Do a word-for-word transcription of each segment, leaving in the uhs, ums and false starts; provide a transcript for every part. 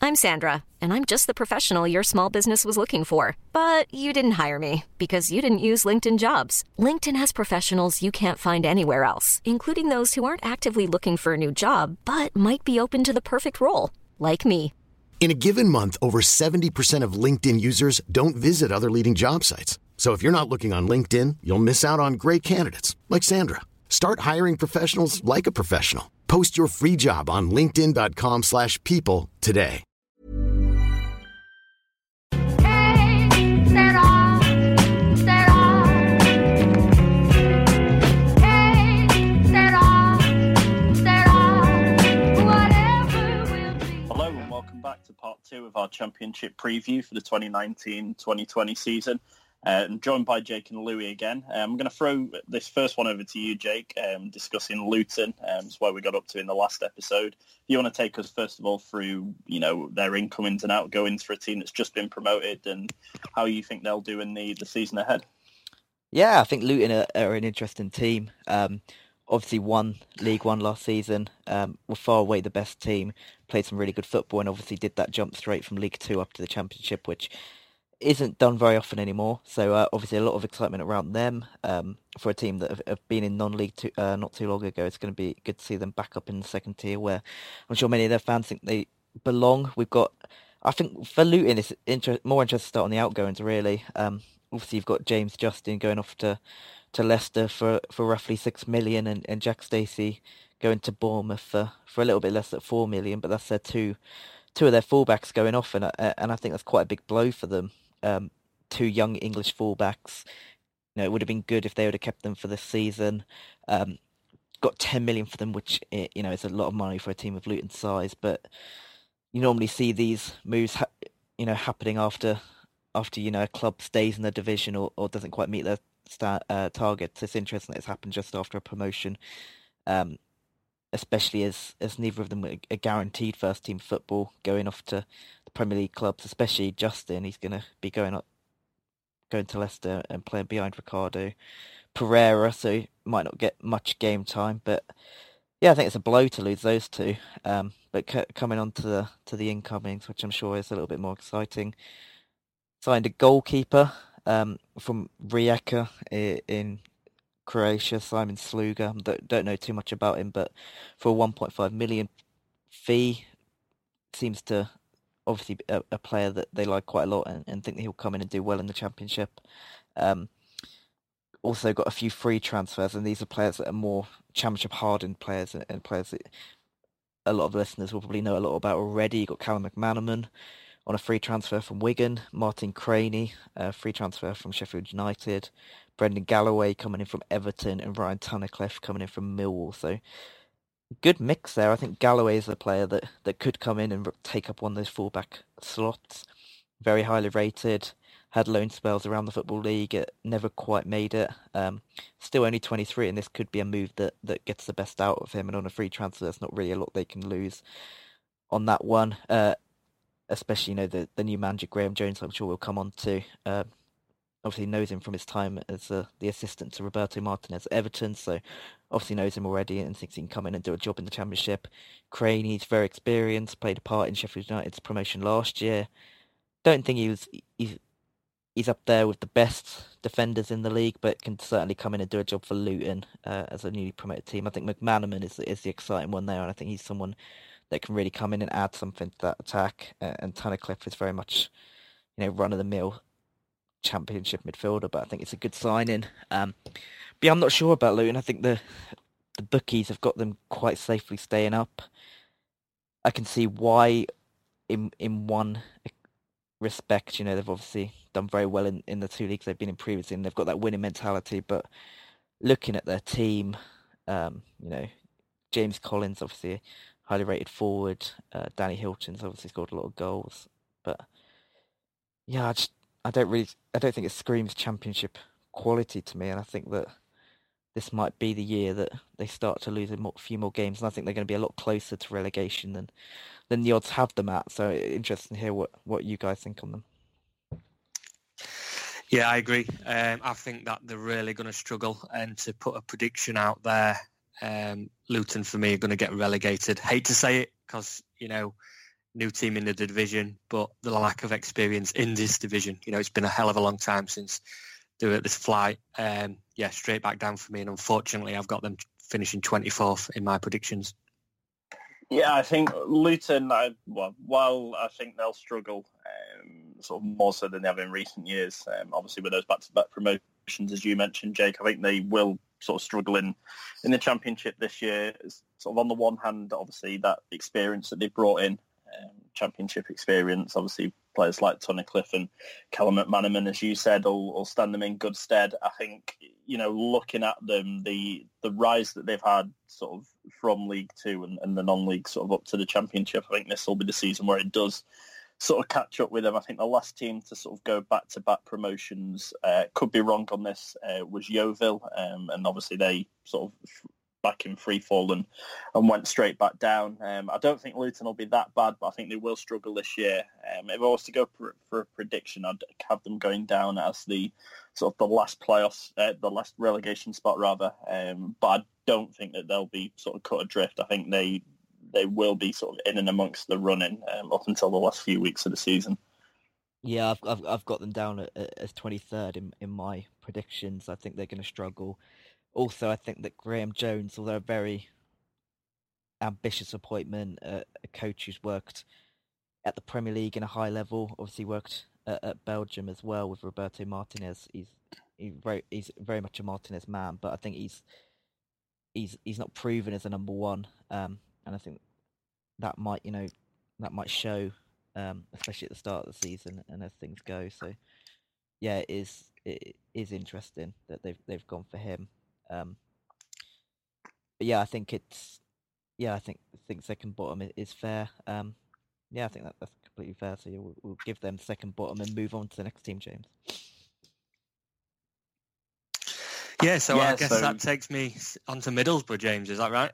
I'm Sandra, and I'm just the professional your small business was looking for. But you didn't hire me because you didn't use LinkedIn Jobs. LinkedIn has professionals you can't find anywhere else, including those who aren't actively looking for a new job, but might be open to the perfect role, like me. In a given month, over seventy percent of LinkedIn users don't visit other leading job sites. So if you're not looking on LinkedIn, you'll miss out on great candidates like Sandra. Start hiring professionals like a professional. Post your free job on linkedin dot com slash people today. Hello and welcome back to part two of our championship preview for the twenty nineteen twenty twenty season. Uh, I'm joined by Jake and Louis again. Um, I'm going to throw this first one over to you, Jake, um, discussing Luton. Um, it's where we got up to in the last episode. You want to take us, first of all, through you know their incomings and outgoings for a team that's just been promoted and how you think they'll do in the, the season ahead? Yeah, I think Luton are, are an interesting team. Um, obviously won League One last season, um, were far away the best team, played some really good football and obviously did that jump straight from League Two up to the Championship, which isn't done very often anymore. So uh, obviously a lot of excitement around them. Um, for a team that have, have been in non-league too, uh, not too long ago, it's going to be good to see them back up in the second tier where I'm sure many of their fans think they belong. We've got, I think for Luton, it's inter- more interesting to start on the outgoings really. Um, obviously you've got James Justin going off to, to Leicester for, for roughly six million and, and Jack Stacey going to Bournemouth for, for a little bit less at four million, but that's their two, two of their fullbacks going off and, uh, and I think that's quite a big blow for them. Um, two young English fullbacks. You know, it would have been good if they would have kept them for this season. Um, got ten million for them, which you know is a lot of money for a team of Luton's size. But you normally see these moves, ha- you know, happening after after you know a club stays in the division or, or doesn't quite meet their start, uh, targets. It's interesting that it's happened just after a promotion, um, especially as as neither of them are guaranteed first team football going off to the Premier League clubs, especially Justin. He's going to be going up, going to Leicester and playing behind Ricardo Pereira, so he might not get much game time. But yeah, I think it's a blow to lose those two. Um, but c- coming on to the to the incomings, which I'm sure is a little bit more exciting, signed a goalkeeper um, from Rijeka in Croatia, Simon Sluga. Don't, don't know too much about him, but for a one point five million fee, seems to obviously be a, a player that they like quite a lot and, and think that he'll come in and do well in the Championship. Um, also got a few free transfers, and these are players that are more Championship hardened players and, and players that a lot of listeners will probably know a lot about already. You got Callum McManaman on a free transfer from Wigan, Martin Craney, a free transfer from Sheffield United, Brendan Galloway coming in from Everton, and Ryan Tunnicliffe coming in from Millwall. So good mix there. I think Galloway is a player that, that could come in and take up one of those fullback slots. Very highly rated, had loan spells around the Football League, it never quite made it. Um, still only twenty-three, and this could be a move that, that gets the best out of him. And on a free transfer, there's not really a lot they can lose on that one. Uh, especially, you know, the, the new manager, Graham Jones, I'm sure we'll come on to. Uh, obviously knows him from his time as uh, the assistant to Roberto Martinez at Everton, so obviously knows him already and thinks he can come in and do a job in the Championship. Craney's very experienced, played a part in Sheffield United's promotion last year. Don't think he was he's, he's up there with the best defenders in the league, but can certainly come in and do a job for Luton uh, as a newly promoted team. I think McManaman is is the exciting one there, and I think he's someone that can really come in and add something to that attack. Uh, and Tunnicliffe is very much, you know, run of the mill Championship midfielder, but I think it's a good signing. Um, but yeah, I'm not sure about Luton. I think the the bookies have got them quite safely staying up. I can see why, in in one respect, you know, they've obviously done very well in, in the two leagues they've been in previously, and they've got that winning mentality. But looking at their team, um, you know, James Collins, obviously a highly rated forward. Uh, Danny Hilton's obviously scored a lot of goals, but yeah, I just I don't really, I don't think it screams Championship quality to me, and I think that this might be the year that they start to lose a more, few more games, and I think they're going to be a lot closer to relegation than than the odds have them at. So interesting to hear what, what you guys think on them. Yeah, I agree. Um, I think that they're really going to struggle, and to put a prediction out there, um, Luton for me are going to get relegated. Hate to say it because, you know, new team in the division, but the lack of experience in this division. You know, it's been a hell of a long time since they were at this flight. Um, yeah, straight back down for me, and unfortunately, I've got them finishing twenty-fourth in my predictions. Yeah, I think Luton, I, well, while I think they'll struggle um, sort of more so than they have in recent years, um, obviously with those back-to-back promotions, as you mentioned, Jake, I think they will sort of struggle in, in the Championship this year. It's sort of on the one hand, obviously, that experience that they've brought in, um, Championship experience, obviously players like Tunnicliffe and Callum McManaman, as you said, will, will stand them in good stead. I think, you know, looking at them, the the rise that they've had sort of from League Two and, and the non-league sort of up to the Championship, I think this will be the season where it does sort of catch up with them. I think the last team to sort of go back-to-back promotions, uh, could be wrong on this, uh, was Yeovil, um, and obviously they sort of back in free fall and, and went straight back down. Um, I don't think Luton will be that bad, but I think they will struggle this year. Um, if I was to go for, for a prediction, I'd have them going down as the sort of the last playoffs, uh, the last relegation spot rather. Um, but I don't think that they'll be sort of cut adrift. I think they they will be sort of in and amongst the running um, up until the last few weeks of the season. Yeah, I've I've, I've got them down as twenty-third in in my predictions. I think they're going to struggle. Also, I think that Graham Jones, although a very ambitious appointment, uh, a coach who's worked at the Premier League in a high level, obviously worked at, at Belgium as well with Roberto Martinez. He's he very he's very much a Martinez man, but I think he's he's he's not proven as a number one, um, and I think that might you know that might show, um, especially at the start of the season and as things go. So yeah, it is it is interesting that they've they've gone for him. Um, but yeah, I think it's yeah, I think I think second bottom is, is fair. Um, yeah, I think that, that's completely fair. So yeah, we'll, we'll give them second bottom and move on to the next team, James. Yeah, so yeah, I guess so... that takes me on to Middlesbrough, James. Is that right?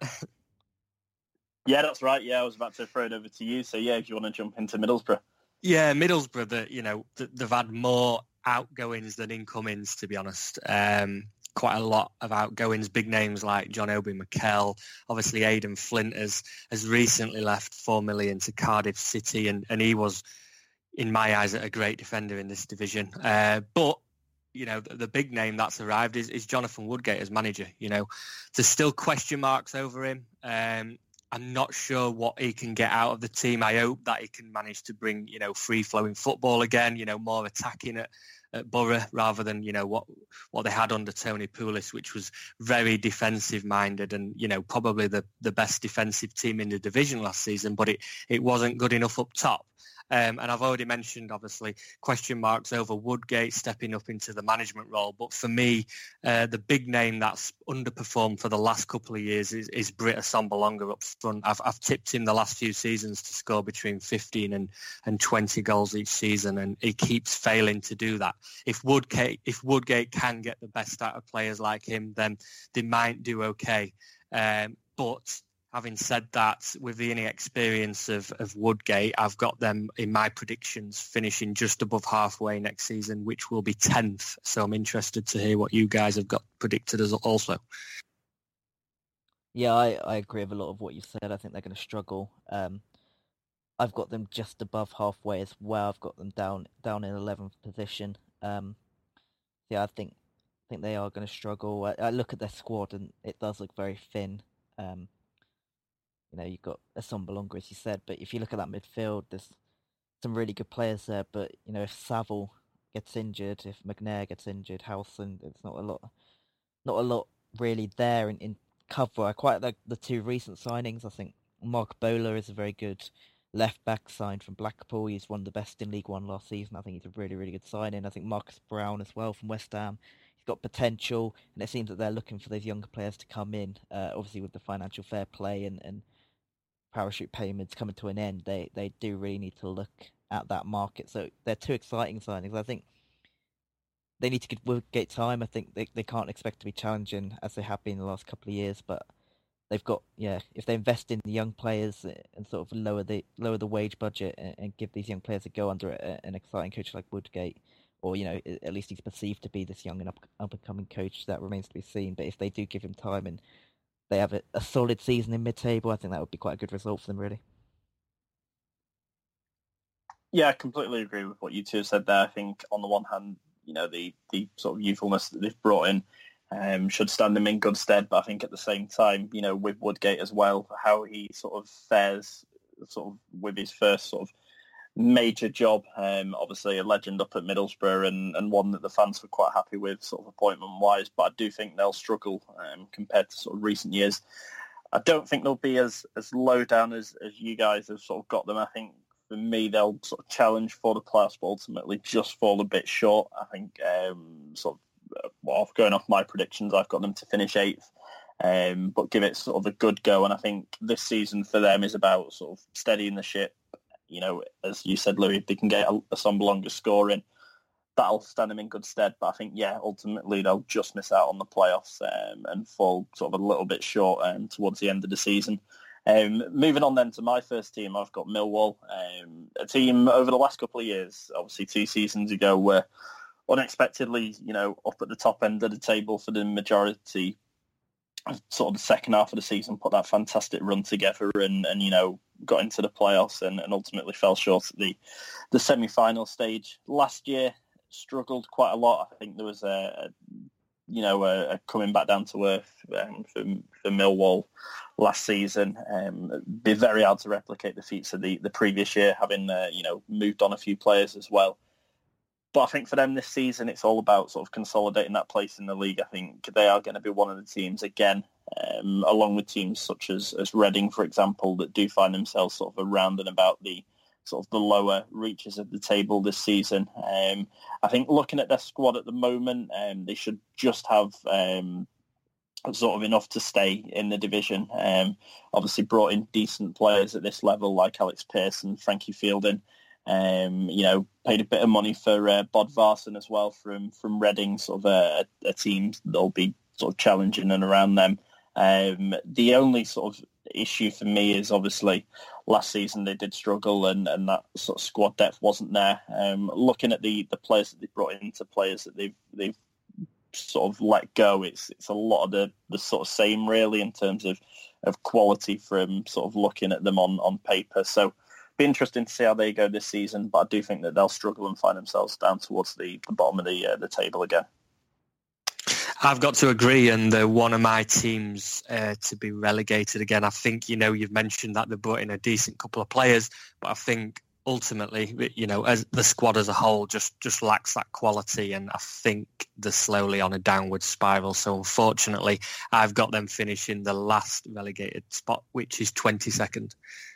Yeah, that's right. Yeah, I was about to throw it over to you. So yeah, if you want to jump into Middlesbrough. Yeah, Middlesbrough. That you know they've had more outgoings than incomings, to be honest. Um, quite a lot of outgoings, big names like John Obi Mikel. Obviously, Aidan Flint has, has recently left four million to Cardiff City, and, and he was, in my eyes, a great defender in this division. Uh, but, you know, the, the big name that's arrived is, is Jonathan Woodgate as manager. You know, there's still question marks over him. Um, I'm not sure what he can get out of the team. I hope that he can manage to bring, you know, free-flowing football again, you know, more attacking at, at Borough rather than, you know, what what they had under Tony Pulis, which was very defensive-minded and, you know, probably the, the best defensive team in the division last season, but it, it wasn't good enough up top. Um, and I've already mentioned, obviously, question marks over Woodgate stepping up into the management role. But for me, uh, the big name that's underperformed for the last couple of years is, is Britt Assombalonga up front. I've, I've tipped him the last few seasons to score between fifteen and, and twenty goals each season, and he keeps failing to do that. If Woodgate, if Woodgate can get the best out of players like him, then they might do okay. Um, but... Having said that, with the inexperience of, of Woodgate, I've got them in my predictions finishing just above halfway next season, which will be tenth. So I'm interested to hear what you guys have got predicted as also. Yeah, I, I agree with a lot of what you said. I think they're going to struggle. Um, I've got them just above halfway as well. I've got them down down in eleventh position. Um, yeah, I think I think they are going to struggle. I, I look at their squad and it does look very thin. Um, You know, you've got Assombalonga, as you said, but if you look at that midfield, there's some really good players there. But, you know, if Saville gets injured, if McNair gets injured, Howson, there's not a lot, not a lot really there in, in cover. I quite like the two recent signings. I think Mark Bowler is a very good left-back signed from Blackpool. He's one of the best in League One last season. I think he's a really, really good signing. I think Marcus Brown as well from West Ham. He's got potential, and it seems that they're looking for those younger players to come in, uh, obviously with the financial fair play and, and parachute payments coming to an end, they they do really need to look at that market. So they're two exciting signings. I think they need to give Woodgate time. I think they, they can't expect to be challenging as they have been the last couple of years, but they've got, yeah, if they invest in the young players and sort of lower the lower the wage budget and, and give these young players a go under a, an exciting coach like Woodgate, or, you know, at least he's perceived to be this young and up, up and coming coach, that remains to be seen. But if they do give him time and they have a, a solid season in mid-table, I think that would be quite a good result for them, really. Yeah, I completely agree with what you two have said there. I think on the one hand, you know, the, the sort of youthfulness that they've brought in um, should stand them in good stead. But I think at the same time, you know, with Woodgate as well, how he sort of fares sort of with his first sort of major job, um, obviously a legend up at Middlesbrough and, and one that the fans were quite happy with sort of appointment-wise. But I do think they'll struggle um, compared to sort of recent years. I don't think they'll be as, as low down as, as you guys have sort of got them. I think for me, they'll sort of challenge for the playoffs, but ultimately just fall a bit short. I think um, sort of, well, going off my predictions, I've got them to finish eighth, um, but give it sort of a good go. And I think this season for them is about sort of steadying the ship. You know, as you said, Louis, if they can get a, a some longer scoring, that'll stand them in good stead. But I think, yeah, ultimately they'll just miss out on the playoffs um, and fall sort of a little bit short um, towards the end of the season. Um, moving on then to my first team, I've got Millwall, um, a team over the last couple of years, obviously two seasons ago, were unexpectedly, you know, up at the top end of the table for the majority, sort of the second half of the season, put that fantastic run together and, and you know, got into the playoffs and, and ultimately fell short at the, the semi-final stage. Last year, struggled quite a lot. I think there was a, a you know, a, a coming back down to earth um, for, for Millwall last season. Um, it'd be very hard to replicate the feats of the, the previous year, having, uh, you know, moved on a few players as well. But I think for them this season, it's all about sort of consolidating that place in the league. I think they are going to be one of the teams again, um, along with teams such as, as Reading, for example, that do find themselves sort of around and about the sort of the lower reaches of the table this season. Um, I think looking at their squad at the moment, um, they should just have um, sort of enough to stay in the division. Um, obviously brought in decent players at this level like Alex Pearson, Frankie Fielding. Um, you know, paid a bit of money for uh, Bodvarsson as well from from Reading, sort of a, a team that'll be sort of challenging and around them. Um, the only sort of issue for me is obviously last season they did struggle and, and that sort of squad depth wasn't there. Um, looking at the, the players that they brought into players that they've they've sort of let go, it's it's a lot of the, the sort of same really in terms of, of quality from sort of looking at them on, on paper. So be interesting to see how they go this season, but I do think that they'll struggle and find themselves down towards the, the bottom of the uh, the table again. I've got to agree, and they're one of my teams uh, to be relegated again. I think, you know, you've mentioned that they brought in a decent couple of players, but I think ultimately, you know, as the squad as a whole just, just lacks that quality, and I think they're slowly on a downward spiral. So unfortunately, I've got them finishing the last relegated spot, which is twenty-second.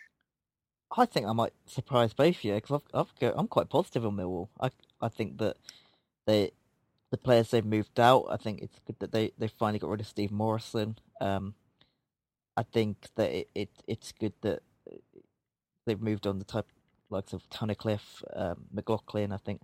I think I might surprise both of you because I've, I've go, I'm quite positive on Millwall. I I think that they the players they've moved out. I think it's good that they, they finally got rid of Steve Morrison. Um, I think that it, it it's good that they've moved on the type likes of Tunnicliffe, um, McLaughlin. I think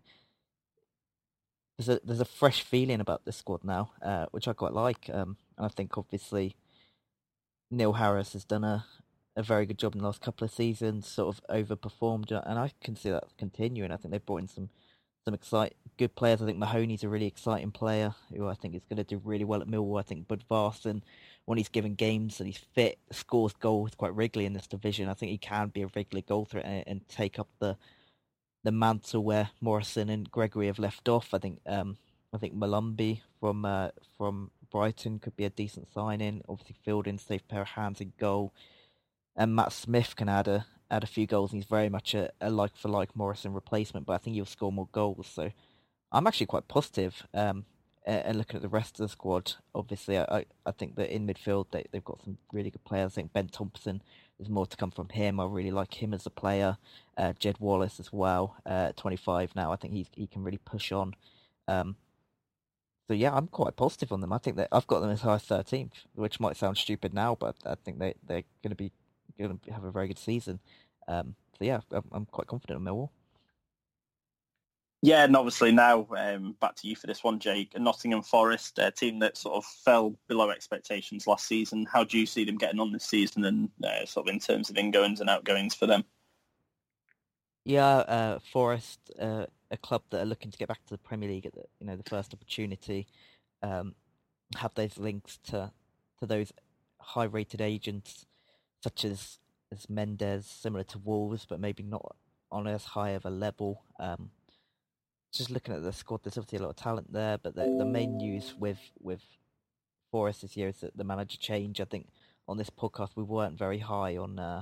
there's a there's a fresh feeling about this squad now, uh, which I quite like. Um, and I think obviously Neil Harris has done a. a very good job in the last couple of seasons, sort of overperformed, and I can see that continuing. I think they've brought in some some excite good players. I think Mahoney's a really exciting player who I think is going to do really well at Millwall. I think Bodvarsson, when he's given games and he's fit, scores goals quite regularly in this division. I think he can be a regular goal threat and, and take up the the mantle where Morrison and Gregory have left off. I think um, I think Malumbi from uh, from Brighton could be a decent signing. Obviously, Fielding, safe pair of hands in goal. And Matt Smith can add a add a few goals, and he's very much a, a like for like Morrison replacement. But I think he'll score more goals. So I'm actually quite positive. Um, and looking at the rest of the squad, obviously, I I think that in midfield they they've got some really good players. I think Ben Thompson, there's more to come from him. I really like him as a player. Uh, Jed Wallace as well, uh, twenty-five now. I think he's he can really push on. Um, so yeah, I'm quite positive on them. I think that I've got them as high as thirteenth, which might sound stupid now, but I think they they're going to be. Going to have a very good season. Um, so yeah, I'm, I'm quite confident in Millwall. Yeah, and obviously now um, back to you for this one, Jake. Nottingham Forest, a team that sort of fell below expectations last season. How do you see them getting on this season, and uh, sort of in terms of ingoings and outgoings for them? Yeah, uh, Forest, uh, a club that are looking to get back to the Premier League at the, you know the first opportunity, um, have those links to to those high-rated agents. Such as, as Mendes, similar to Wolves, but maybe not on as high of a level. Um, just looking at the squad, there's obviously a lot of talent there, but the, the main news with with Forest this year is that the manager change. I think on this podcast we weren't very high on uh,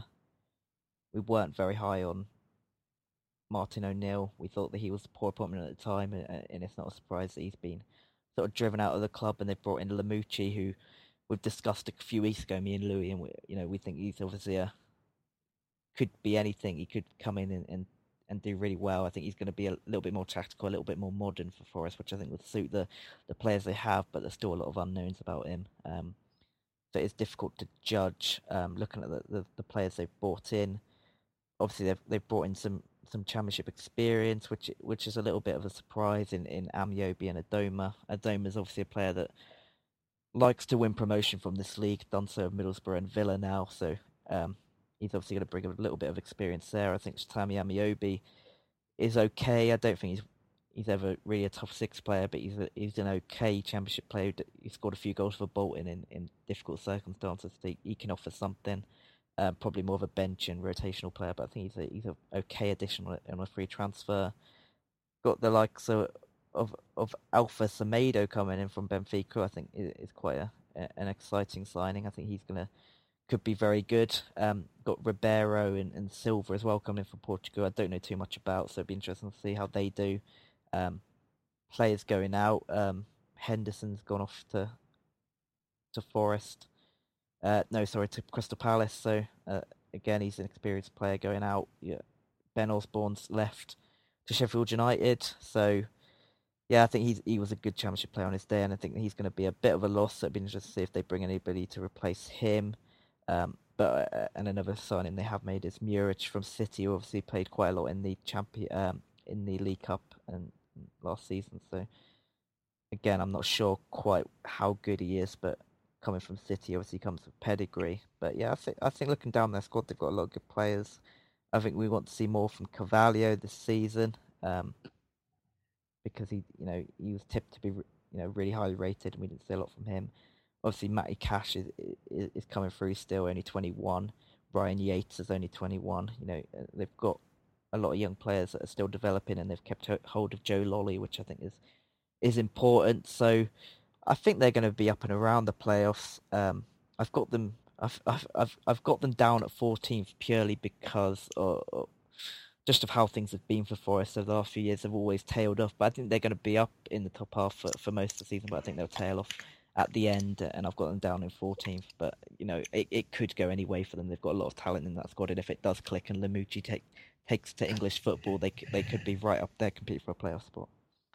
we weren't very high on Martin O'Neill. We thought that he was a poor appointment at the time, and, and it's not a surprise that he's been sort of driven out of the club. And they've brought in Lamucci, who we've discussed a few weeks ago, me and Louis, and we, you know we think he's obviously a could be anything. He could come in and, and, and do really well. I think he's going to be a little bit more tactical, a little bit more modern for Forest, which I think would suit the, the players they have, but there's still a lot of unknowns about him. Um, so it's difficult to judge um, looking at the, the, the players they've brought in. Obviously, they've, they've brought in some, some championship experience, which which is a little bit of a surprise in, in Ameobi and Adoma. Adoma is obviously a player that likes to win promotion from this league, done so of Middlesbrough and Villa now, so... Um, He's obviously going to bring a little bit of experience there. I think Tammy Ameobi is okay. I don't think he's he's ever really a top six player, but he's a, he's an okay championship player. He scored a few goals for Bolton in, in difficult circumstances. So he, he can offer something. Uh, probably more of a bench and rotational player, but I think he's a he's a okay addition on a, on a free transfer. Got the likes of of, of Alpha Semedo coming in from Benfica. I think is quite a, an exciting signing. I think he's going to could be very good. Um, got Ribeiro and, and Silva as well coming in from Portugal. I don't know too much about, so it'd be interesting to see how they do. Um, players going out. Um, Henderson's gone off to to Forest. Uh, no, sorry, to Crystal Palace. So uh, again, he's an experienced player going out. Yeah. Ben Osborne's left to Sheffield United. So yeah, I think he's he was a good championship player on his day, and I think he's going to be a bit of a loss. So it'd be interesting to see if they bring anybody to replace him. Um, but uh, and another signing they have made is Muric from City, who obviously played quite a lot in the champion um, in the League Cup and last season. So again, I'm not sure quite how good he is, but coming from City, obviously comes with pedigree. But yeah, I think I think looking down their squad, they've got a lot of good players. I think we want to see more from Carvalho this season um, because he, you know, he was tipped to be, you know, really highly rated, and we didn't see a lot from him. Obviously, Matty Cash is, is is coming through still, only twenty-one. Ryan Yates is only twenty-one. You know, they've got a lot of young players that are still developing, and they've kept hold of Joe Lolly, which I think is is important. So I think they're going to be up and around the playoffs. Um, I've got them. I've I've I've I've got them down at fourteenth purely because of, just of how things have been for Forest over the last few years. They've always tailed off, but I think they're going to be up in the top half for, for most of the season. But I think they'll tail off at the end, and I've got them down in fourteenth. But you know, it, it could go any way for them. They've got a lot of talent in that squad, and if it does click and Lamucci take, takes to English football, they they could be right up there, compete for a playoff spot.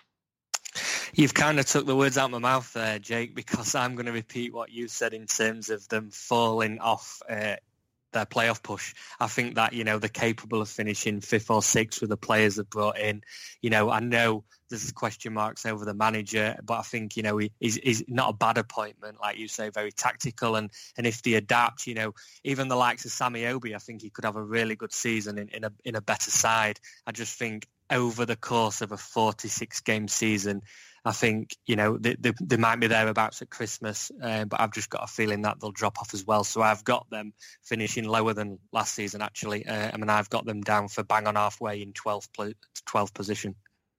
You've kind of took the words out of my mouth there, Jake, because I'm going to repeat what you said in terms of them falling off uh, their playoff push. I think that, you know, they're capable of finishing fifth or sixth with the players they've brought in. You know, I know there's question marks over the manager, but I think, you know, he, he's, he's not a bad appointment, like you say, very tactical. And, and if they adapt, you know, even the likes of Sammy Obi, I think he could have a really good season in, in a in a better side. I just think over the course of a forty-six game season, I think, you know, they, they, they might be thereabouts at Christmas, uh, but I've just got a feeling that they'll drop off as well. So I've got them finishing lower than last season, actually. Uh, I mean, I've got them down for bang on halfway in twelfth, twelfth position.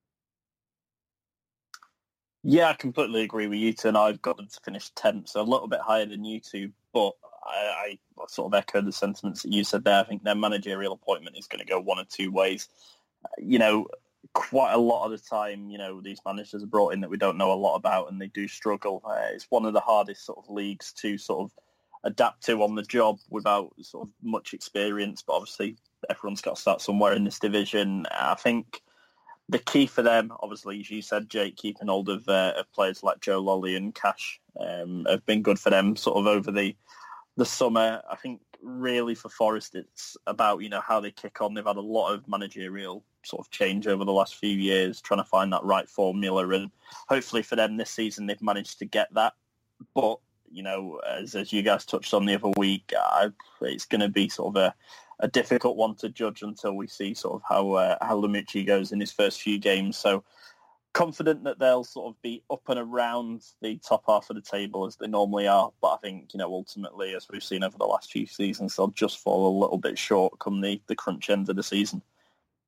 Yeah, I completely agree with you two, and I've got them to finish tenth, so a little bit higher than you two, but I, I sort of echo the sentiments that you said there. I think their managerial appointment is going to go one or two ways. You know, quite a lot of the time, you know, these managers are brought in that we don't know a lot about, and they do struggle. Uh, it's one of the hardest sort of leagues to sort of adapt to on the job without sort of much experience, but obviously everyone's got to start somewhere in this division. I think the key for them, obviously, as you said, Jake, keeping hold of, uh, of players like Joe Lolly and Cash um, have been good for them sort of over the the summer. I think really for Forest, it's about, you know, how they kick on. They've had a lot of managerial sort of change over the last few years, trying to find that right formula, and hopefully for them this season they've managed to get that. But, you know, as as you guys touched on the other week, I, it's going to be sort of a, a difficult one to judge until we see sort of how uh, how Lamucci goes in his first few games. So confident that they'll sort of be up and around the top half of the table as they normally are, but I think, you know, ultimately, as we've seen over the last few seasons, they'll just fall a little bit short come the, the crunch end of the season.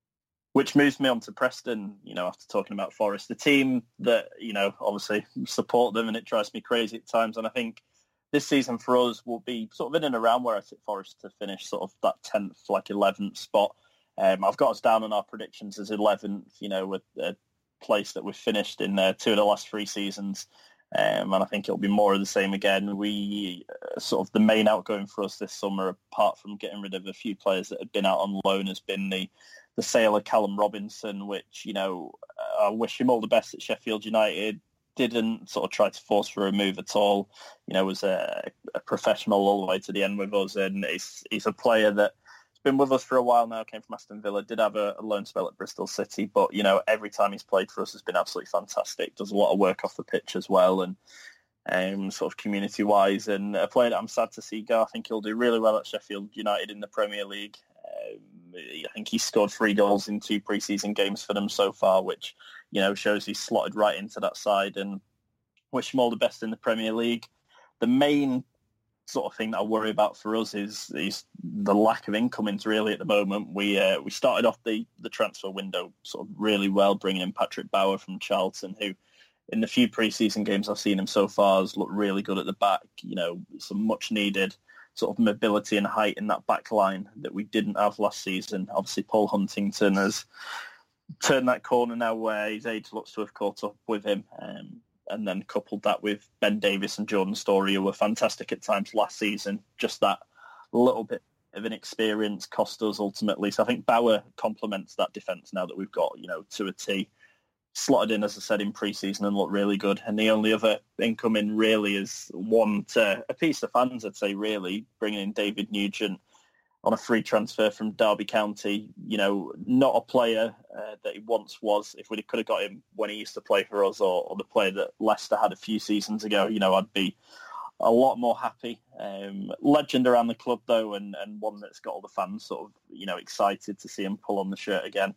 Which moves me on to Preston, you know, after talking about Forest, the team that, you know, obviously support them, and it drives me crazy at times. And I think this season for us will be sort of in and around where I think Forest to finish sort of that tenth, like eleventh spot. Um, I've got us down on our predictions as eleventh, you know, with a place that we've finished in uh, two of the last three seasons. Um, and I think it'll be more of the same again. We uh, sort of the main outgoing for us this summer, apart from getting rid of a few players that had been out on loan, has been the the sale of Callum Robinson, which, you know, I wish him all the best at Sheffield United. Didn't sort of try to force for a move at all. You know, was a, a professional all the way to the end with us, and he's he's a player that been with us for a while now, came from Aston Villa, did have a, a loan spell at Bristol City, but, you know, every time he's played for us has been absolutely fantastic. Does a lot of work off the pitch as well, and um, sort of community-wise, and a player that I'm sad to see go. I think he'll do really well at Sheffield United in the Premier League. Um, I think he's scored three goals in two pre-season games for them so far, which, you know, shows he's slotted right into that side, and wish him all the best in the Premier League. The main sort of thing that I worry about for us is is the lack of incomings really at the moment. We uh, we started off the, the transfer window sort of really well, bringing in Patrick Bauer from Charlton, who in the few pre-season games I've seen him so far has looked really good at the back. You know, some much needed sort of mobility and height in that back line that we didn't have last season. Obviously, Paul Huntington has turned that corner now where his age looks to have caught up with him. Um, and then coupled that with Ben Davies and Jordan Storey, who were fantastic at times last season. Just that little bit of an experience cost us ultimately. So I think Bauer complements that defence now that we've got, you know, to a T. Slotted in, as I said, in pre-season and looked really good. And the only other incoming really is one to appease the fans, I'd say, really, bringing in David Nugent on a free transfer from Derby County. You know, not a player uh, that he once was. If we could have got him when he used to play for us, or, or the player that Leicester had a few seasons ago, you know, I'd be a lot more happy. Um, legend around the club, though, and, and one that's got all the fans sort of, you know, excited to see him pull on the shirt again.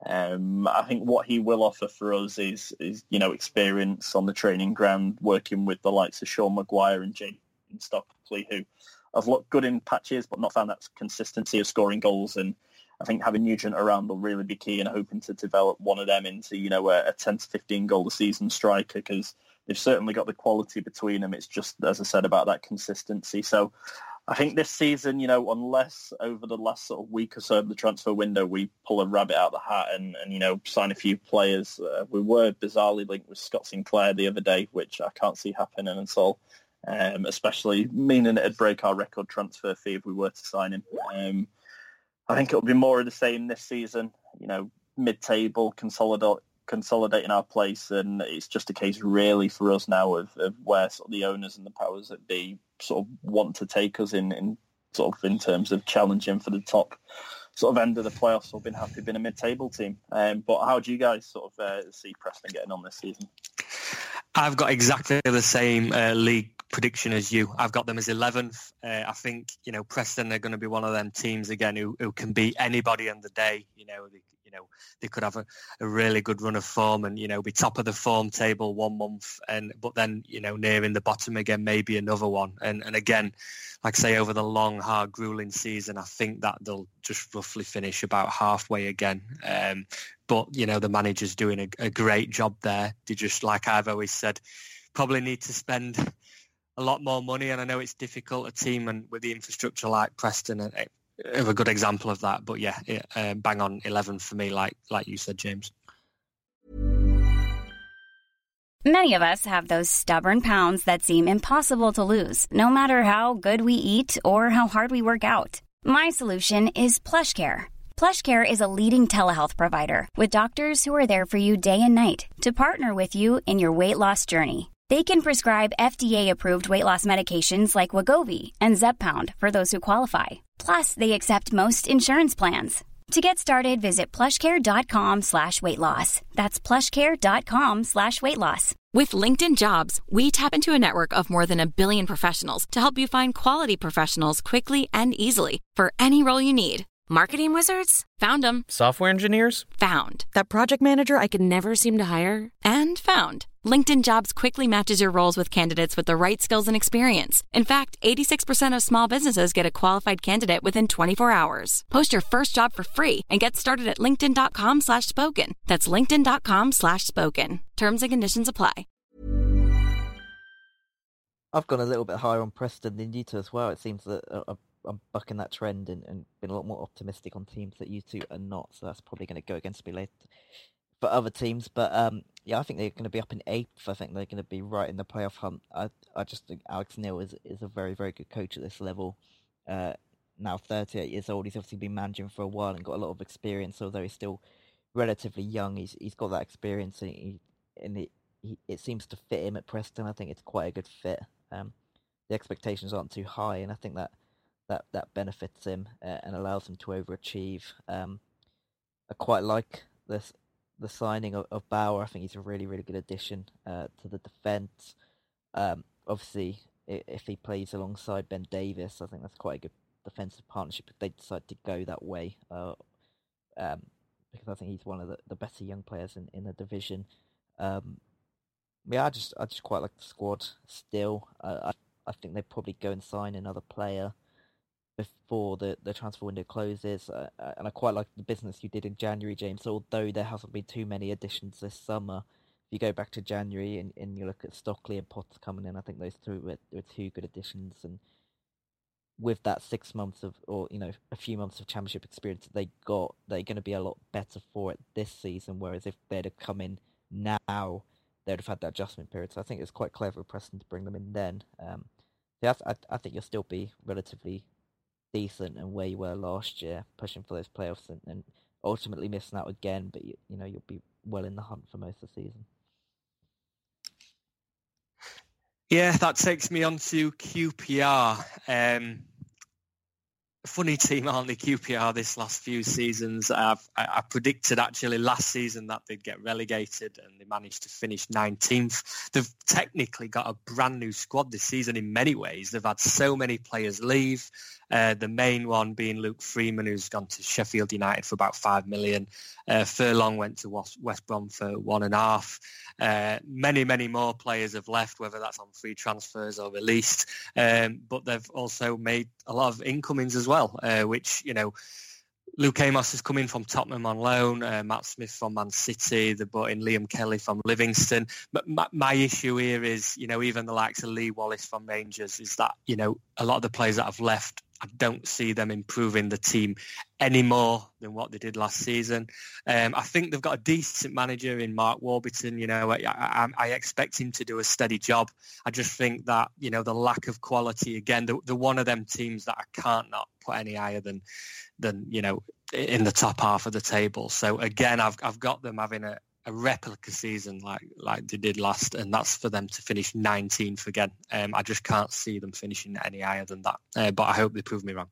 Um, I think what he will offer for us is, is, you know, experience on the training ground, working with the likes of Sean Maguire and Jaden Stockley, who have looked good in patches, but not found that consistency of scoring goals. And I think having Nugent around will really be key, and hoping to develop one of them into, you know, a, a ten to fifteen goal a season striker, because they've certainly got the quality between them. It's just, as I said, about that consistency. So I think this season, you know, unless over the last sort of week or so of the transfer window, we pull a rabbit out of the hat and, and you know, sign a few players. Uh, we were bizarrely linked with Scott Sinclair the other day, which I can't see happening until Um, especially meaning it'd break our record transfer fee if we were to sign him. Um, I think it'll be more of the same this season, you know, mid-table, consolidate, consolidating our place, and it's just a case really for us now of, of where sort of the owners and the powers that be sort of want to take us in, in sort of in terms of challenging for the top sort of end of the playoffs. We've been happy being a mid-table team. Um, but how do you guys sort of uh, see Preston getting on this season? I've got exactly the same uh, league prediction as you. I've got them as eleventh. Uh, I think, you know, Preston are going to be one of them teams again who, who can beat anybody on the day. You know, they, you know, they could have a, a really good run of form and, you know, be top of the form table one month, and but then, you know, nearing the bottom again, maybe another one. And and again, like I say, over the long, hard, grueling season, I think that they'll just roughly finish about halfway again. Um, but, you know, the manager's doing a, a great job there. They just, like I've always said, probably need to spend a lot more money, and I know it's difficult. A team and with the infrastructure like Preston are a good example of that. But yeah, it, uh, bang on eleven for me, like like you said, James. Many of us have those stubborn pounds that seem impossible to lose, no matter how good we eat or how hard we work out. My solution is PlushCare. PlushCare is a leading telehealth provider with doctors who are there for you day and night to partner with you in your weight loss journey. They can prescribe F D A-approved weight loss medications like Wegovy and Zepbound for those who qualify. Plus, they accept most insurance plans. To get started, visit plushcare.com slash weight loss. That's plushcare.com slash weight loss. With LinkedIn Jobs, we tap into a network of more than a billion professionals to help you find quality professionals quickly and easily for any role you need. Marketing wizards? Found them. Software engineers? Found. That project manager I could never seem to hire? And found. LinkedIn Jobs quickly matches your roles with candidates with the right skills and experience. In fact, eighty-six percent of small businesses get a qualified candidate within twenty-four hours. Post your first job for free and get started at linkedin.com slash spoken. That's linkedin.com slash spoken. Terms and conditions apply. I've gone a little bit higher on Preston than you two as well. It seems that uh, I'm bucking that trend and, and been a lot more optimistic on teams that you two are not. So that's probably going to go against me later for other teams. But um, yeah, I think they're going to be up in eighth. I think they're going to be right in the playoff hunt. I I just think Alex Neil is is a very, very good coach at this level. Uh, now thirty-eight years old. He's obviously been managing for a while and got a lot of experience, although he's still relatively young. He's He's got that experience and, he, and it, he, it seems to fit him at Preston. I think it's quite a good fit. Um, the expectations aren't too high, and I think that that, that benefits him uh, and allows him to overachieve. Um, I quite like this the signing of, of Bauer. I think he's a really, really good addition uh, to the defence. Um, obviously, if he plays alongside Ben Davies, I think that's quite a good defensive partnership if they decide to go that way. Uh, um, because I think he's one of the, the better young players in, in the division. Um, Yeah, I just I just quite like the squad still. Uh, I I think they'd probably go and sign another player before the, the transfer window closes. Uh, and I quite like the business you did in January, James. Although there hasn't been too many additions this summer, if you go back to January and, and you look at Stockley and Potts coming in, I think those two were, were two good additions. And with that six months of, or you know, a few months of championship experience that they got, they're going to be a lot better for it this season. Whereas if they'd have come in now, they'd have had that adjustment period. So I think it's quite clever of Preston to bring them in then. Um, yeah, I, I think you'll still be relatively decent and where you were last year, pushing for those playoffs and, and ultimately missing out again. But you, you know you'll be well in the hunt for most of the season. Yeah, that takes me on to Q P R. Um, funny team, aren't they, Q P R, this last few seasons. I've, I, I predicted actually last season that they'd get relegated and they managed to finish nineteenth. They've technically got a brand new squad this season in many ways. They've had so many players leave. Uh, the main one being Luke Freeman, who's gone to Sheffield United for about five million. Uh, Furlong went to West Brom for one and a half. Uh, many, many more players have left, whether that's on free transfers or released. Um, but they've also made a lot of incomings as well, uh, which, you know, Luke Amos has come in from Tottenham on loan, uh, Matt Smith from Man City, they brought in Liam Kelly from Livingston. But my, my issue here is, you know, even the likes of Lee Wallace from Rangers, is that, you know, a lot of the players that have left, I don't see them improving the team any more than what they did last season. Um, I think they've got a decent manager in Mark Warburton. You know, I, I, I expect him to do a steady job. I just think that, you know, the lack of quality, again, they're, they're one of them teams that I can't not put any higher than, than you know, in the top half of the table. So, again, I've I've got them having a, a replica season like like they did last, and that's for them to finish nineteenth again. Um, I just can't see them finishing any higher than that, uh, but I hope they prove me wrong.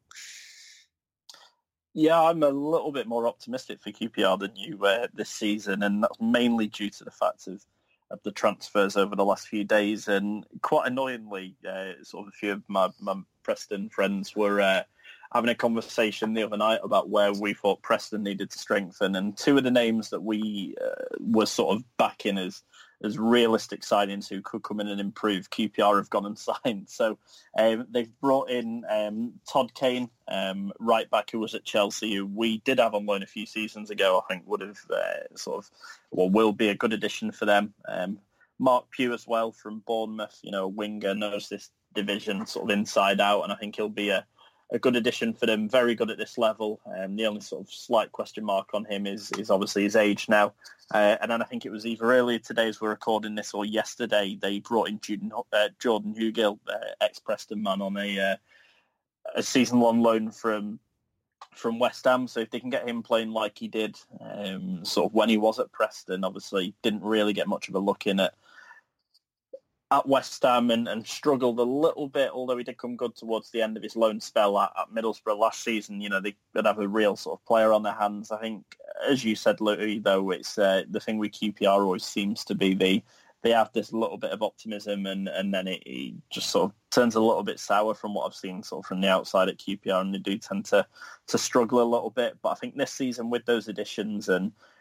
Yeah, I'm a little bit more optimistic for Q P R than you uh, this season, and that's mainly due to the fact of, of the transfers over the last few days. And quite annoyingly, uh, sort of a few of my, my Preston friends were uh, having a conversation the other night about where we thought Preston needed to strengthen, and two of the names that we uh, were sort of backing as as realistic signings who could come in and improve, Q P R have gone and signed. So um, they've brought in um, Todd Kane, um, right back, who was at Chelsea, who we did have on loan a few seasons ago. I think would have uh, sort of, well, will be a good addition for them. Um, Mark Pugh as well from Bournemouth, you know, a winger, knows this division sort of inside out, and I think he'll be a a good addition for them, very good at this level. Um, the only sort of slight question mark on him is is obviously his age now. Uh, and then I think it was either earlier today as we're recording this or yesterday, they brought in Jordan, uh, Jordan Hugill, uh, ex-Preston man, on a uh, a season-long loan from from West Ham. So if they can get him playing like he did um, sort of when he was at Preston, obviously didn't really get much of a look in it at West Ham and, and struggled a little bit, although he did come good towards the end of his loan spell at, at Middlesbrough last season. You know, they could have a real sort of player on their hands. I think, as you said, Louis, though, it's uh, the thing with Q P R always seems to be they, they have this little bit of optimism and, and then it, it just sort of turns a little bit sour from what I've seen sort of from the outside at Q P R, and they do tend to, to struggle a little bit. But I think this season with those additions and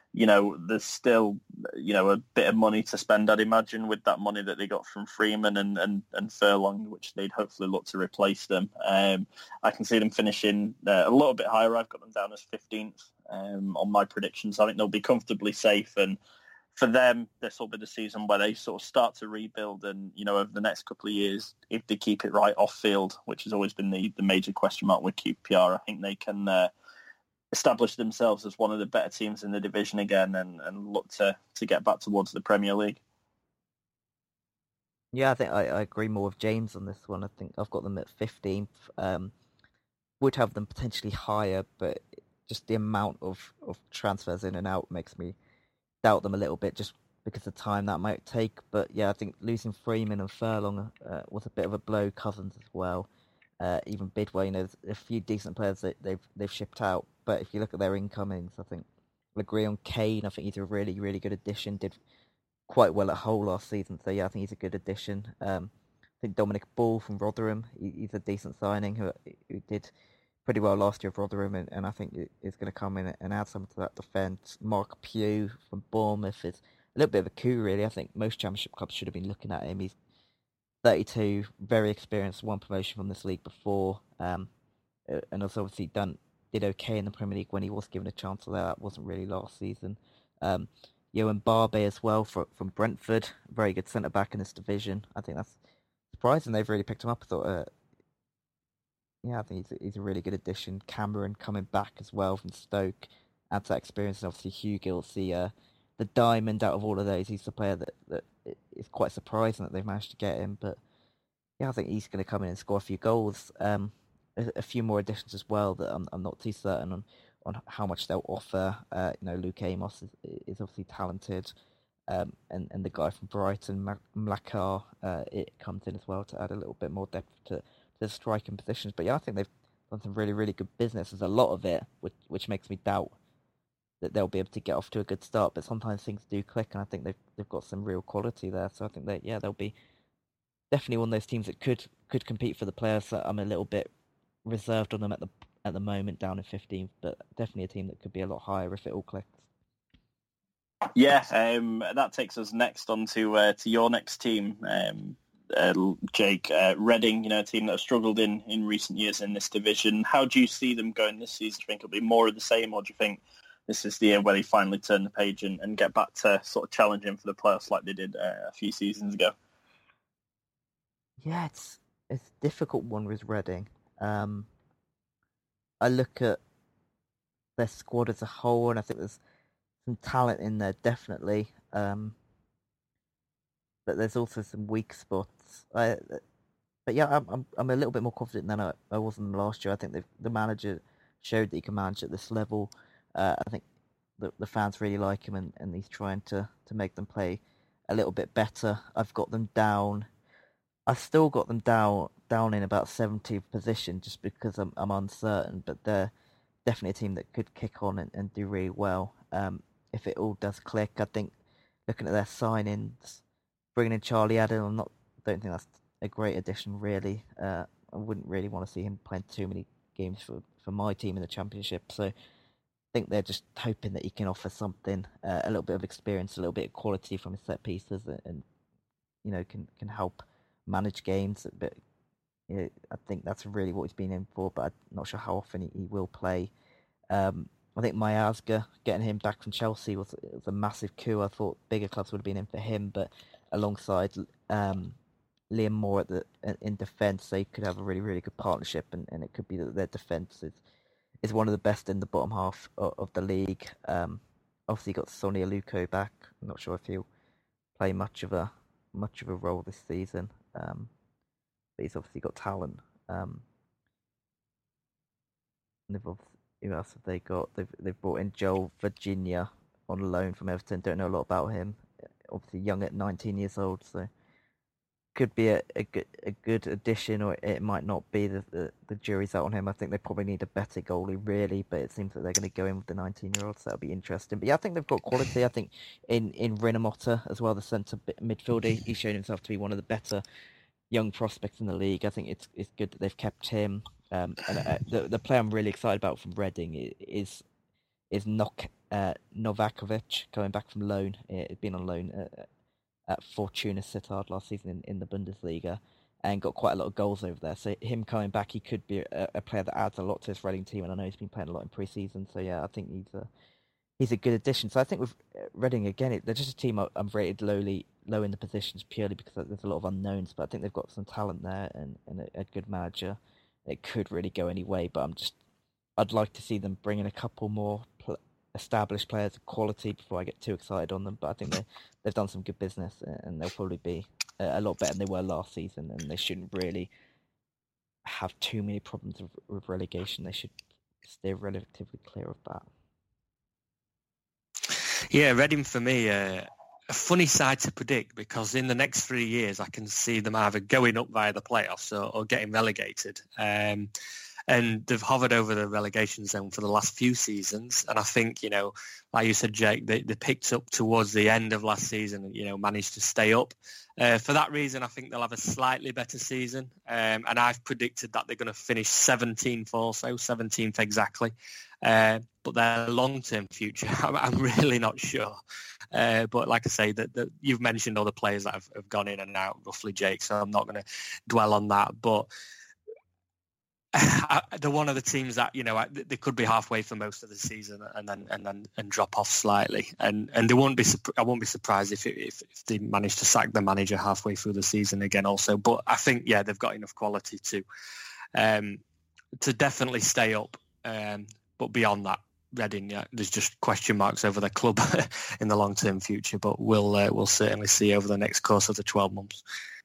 you know, there's still, you know, a bit of money to spend, I'd imagine, with that money that they got from Freeman and, and, and Furlong, which they'd hopefully look to replace them. Um, I can see them finishing uh, a little bit higher. I've got them down as fifteenth um, on my predictions. I think they'll be comfortably safe, and for them, this will be the season where they sort of start to rebuild, and, you know, over the next couple of years, if they keep it right off field, which has always been the, the major question mark with Q P R, I think they can uh, establish themselves as one of the better teams in the division again and, and look to, to get back towards the Premier League. Yeah, I think I, I agree more with James on this one. I think I've got them at fifteenth. Um, would have them potentially higher, but just the amount of, of transfers in and out makes me doubt them a little bit, just because of the time that might take. But yeah, I think losing Freeman and Furlong uh, was a bit of a blow. Cousins as well, uh, even Bidway. You know, there's a few decent players that they've they've shipped out. But if you look at their incomings, I think we'll agree on Kane. I think he's a really really good addition. Did quite well at Hull last season, so yeah, I think he's a good addition. Um, I think Dominic Ball from Rotherham, he, he's a decent signing who, who did pretty well last year for Rotherham, and, and I think is going to come in and add something to that defence. Mark Pugh from Bournemouth is a little bit of a coup, really. I think most Championship clubs should have been looking at him. He's thirty-two, very experienced, won promotion from this league before, um, and has obviously done did okay in the Premier League when he was given a chance. So that wasn't really last season. Um, Johan Barbe as well for, from Brentford, very good centre back in this division. I think that's surprising they've really picked him up. I thought. Uh, Yeah, I think he's a, he's a really good addition. Cameron coming back as well from Stoke, adds that experience. And obviously Hugh Gilt's the, uh, the diamond out of all of those. He's the player that, that is quite surprising that they've managed to get him. But yeah, I think he's going to come in and score a few goals. Um, a, a few more additions as well that I'm, I'm not too certain on, on how much they'll offer. Uh, you know, Luke Amos is, is obviously talented. Um, and, and the guy from Brighton, Mlakar, uh, it comes in as well to add a little bit more depth to the striking positions. But yeah, I think they've done some really, really good business. There's a lot of it, which which makes me doubt that they'll be able to get off to a good start. But sometimes things do click, and I think they've they've got some real quality there. So I think that yeah, they'll be definitely one of those teams that could could compete for the players. That I'm a little bit reserved on them at the at the moment, down in fifteenth, but definitely a team that could be a lot higher if it all clicks. Yeah, um, that takes us next on to uh, to your next team. Um, Uh, Jake, uh, Reading, you know, a team that have struggled in, in recent years in this division. How do you see them going this season? Do you think it'll be more of the same, or do you think this is the year where they finally turn the page and, and get back to sort of challenging for the playoffs like they did uh, a few seasons ago? Yeah, it's it's a difficult one with Reading. Um, I look at their squad as a whole, and I think there's some talent in there, definitely. Um, but there's also some weak spots. I, but yeah, I'm, I'm I'm a little bit more confident than I, I was in last year. I think the manager showed that he can manage at this level. Uh, I think the the fans really like him, and, and he's trying to, to make them play a little bit better. I've got them down. I've still got them down down in about seventieth position just because I'm I'm uncertain. But they're definitely a team that could kick on and, and do really well um, if it all does click. I think looking at their signings, bringing in Charlie Adam, I'm not don't think that's a great addition really. Uh, I wouldn't really want to see him playing too many games for, for my team in the Championship. So I think they're just hoping that he can offer something, uh, a little bit of experience, a little bit of quality from his set pieces, and, and you know can can help manage games. But you know, I think that's really what he's been in for. But I'm not sure how often he, he will play. Um, I think Miazga, getting him back from Chelsea was, was a massive coup. I thought bigger clubs would have been in for him, but alongside um, Liam Moore at the in defence, they could have a really, really good partnership, and, and it could be that their defence is, is one of the best in the bottom half of, of the league. Um, obviously, got Sonny Aluko back. I'm not sure if he'll play much of a much of a role this season, um, but he's obviously got talent. Um, and they've who else have they got? They've they've brought in Joel Virginia on loan from Everton. Don't know a lot about him. Obviously young at nineteen years old, so could be a, a good a good addition, or it might not be. The, the the jury's out on him. I think they probably need a better goalie, really, but it seems that they're going to go in with the nineteen-year-old, so that'll be interesting. But yeah, I think they've got quality. I think in in Rinomhota as well, the centre midfielder, he's shown himself to be one of the better young prospects in the league. I think it's it's good that they've kept him. Um, and uh, the the player I'm really excited about from Reading is is Nok uh, Novakovic coming back from loan. He'd been on loan at, at Fortuna Sittard last season in, in the Bundesliga and got quite a lot of goals over there. So him coming back, he could be a, a player that adds a lot to this Reading team, and I know he's been playing a lot in pre-season. So yeah, I think he's a he's a good addition. So I think with Reading again, it, they're just a team I'm rated lowly low in the positions purely because there's a lot of unknowns. But I think they've got some talent there and, and a, a good manager. It could really go any way, but I'm just I'd like to see them bring in a couple more pl- established players of quality before I get too excited on them. But I think they they've done some good business, and they'll probably be a lot better than they were last season, and they shouldn't really have too many problems with, with relegation. They should stay relatively clear of that. Yeah, Reading for me, uh, a funny side to predict, because in the next three years I can see them either going up via the playoffs or, or getting relegated. Um, and they've hovered over the relegation zone for the last few seasons. And I think, you know, like you said, Jake, they, they picked up towards the end of last season and, you know, managed to stay up. Uh, for that reason, I think they'll have a slightly better season. Um, and I've predicted that they're going to finish seventeenth also, seventeenth exactly. Uh, but their long-term future, I'm, I'm really not sure. Uh, but like I say, that, that you've mentioned all the players that have, have gone in and out roughly, Jake, so I'm not going to dwell on that. But they're one of the teams that, you know, they could be halfway for most of the season and then and then and drop off slightly, and and they won't be. I won't be surprised if, it, if if they manage to sack the manager halfway through the season again. Also, but I think yeah, they've got enough quality to um to definitely stay up. Um, but beyond that, Reading, yeah, there's just question marks over their club in the long term future. But we'll uh, we'll certainly see over the next course of the twelve months.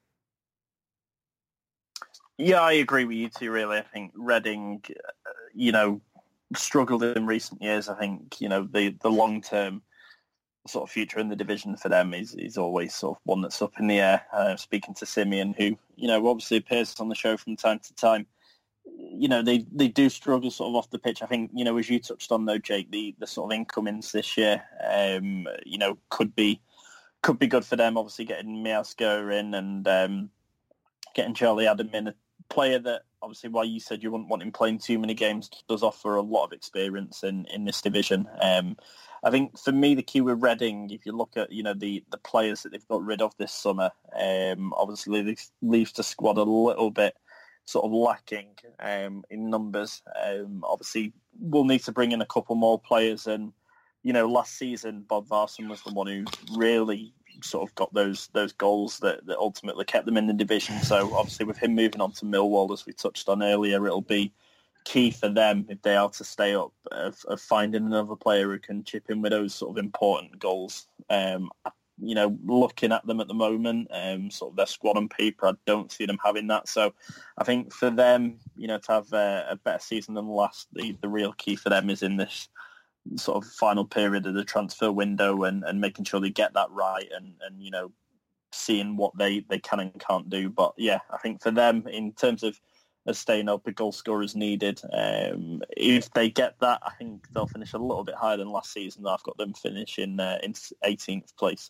Yeah, I agree with you two, really. I think Reading, uh, you know, struggled in recent years. I think, you know, the, the long-term sort of future in the division for them is, is always sort of one that's up in the air. Uh, speaking to Simeon, who, you know, obviously appears on the show from time to time, you know, they, they do struggle sort of off the pitch. I think, you know, as you touched on, though, Jake, the, the sort of incomings this year, um, you know, could be could be good for them, obviously getting Miaska in and um, getting Charlie Adam in, a player that obviously, while you said you wouldn't want him playing too many games, does offer a lot of experience in, in this division. Um, I think for me, the key with Reading, if you look at, you know, the, the players that they've got rid of this summer, um, obviously this leaves the squad a little bit sort of lacking um, in numbers. Um, obviously, we'll need to bring in a couple more players. And, you know, last season, Bob Varson was the one who really sort of got those those goals that, that ultimately kept them in the division. So obviously with him moving on to Millwall, as we touched on earlier, it'll be key for them, if they are to stay up, of, of finding another player who can chip in with those sort of important goals. Um, you know, looking at them at the moment, um, sort of their squad on paper, I don't see them having that. So I think for them, you know, to have a, a better season than last, the, the real key for them is in this sort of final period of the transfer window and, and making sure they get that right and, and, you know, seeing what they, they can and can't do. But yeah, I think for them, in terms of, of staying up, a goal scorer is needed. Um, if they get that, I think they'll finish a little bit higher than last season. I've got them finishing uh, in eighteenth place.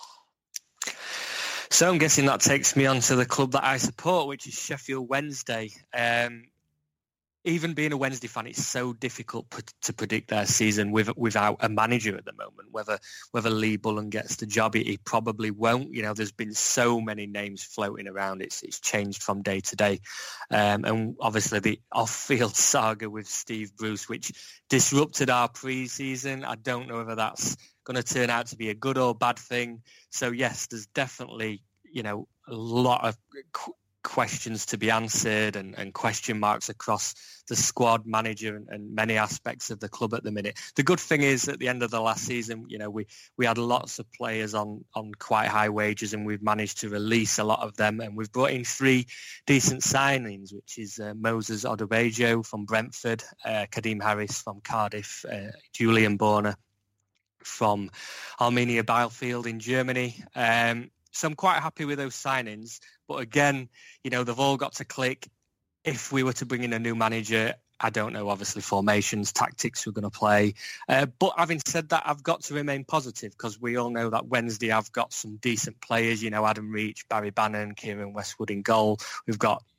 So I'm guessing that takes me on to the club that I support, which is Sheffield Wednesday. Um, Even being a Wednesday fan, it's so difficult p- to predict their season with, without a manager at the moment. Whether whether Lee Bullen gets the job, he, he probably won't. You know, there's been so many names floating around. It's it's changed from day to day, um, and obviously the off-field saga with Steve Bruce, which disrupted our pre-season. I don't know whether that's going to turn out to be a good or bad thing. So yes, there's definitely, you know, a lot of qu- questions to be answered and, and question marks across the squad, manager and, and many aspects of the club at the minute. The good thing is at the end of the last season, you know, we, we had lots of players on, on quite high wages and we've managed to release a lot of them, and we've brought in three decent signings, which is uh, Moses Odubejo from Brentford, uh, Kadeem Harris from Cardiff, uh, Julian Borner from Arminia Bielefeld in Germany. Um, So I'm quite happy with those signings. But again, you know, they've all got to click. If we were to bring in a new manager, I don't know, obviously, formations, tactics we're going to play. Uh, but having said that, I've got to remain positive because we all know that Wednesday I've got some decent players. You know, Adam Reach, Barry Bannon, Kieran Westwood in goal. We've got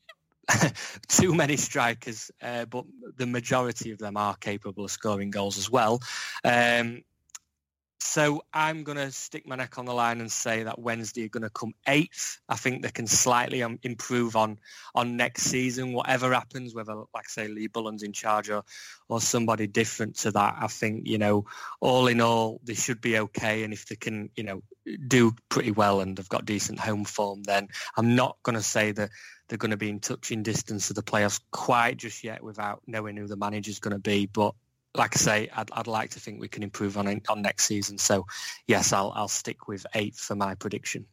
too many strikers, uh, but the majority of them are capable of scoring goals as well. Um, so I'm going to stick my neck on the line and say that Wednesday are going to come eighth. I think they can slightly um, improve on, on next season, whatever happens, whether, like I say, Lee Bullen's in charge or, or somebody different to that. I think, you know, all in all, they should be okay. And if they can, you know, do pretty well and they've got decent home form, then I'm not going to say that they're going to be in touching distance of the playoffs quite just yet without knowing who the manager's going to be. But like I say, I'd, I'd like to think we can improve on on next season. So, yes, I'll I'll stick with eighth for my prediction.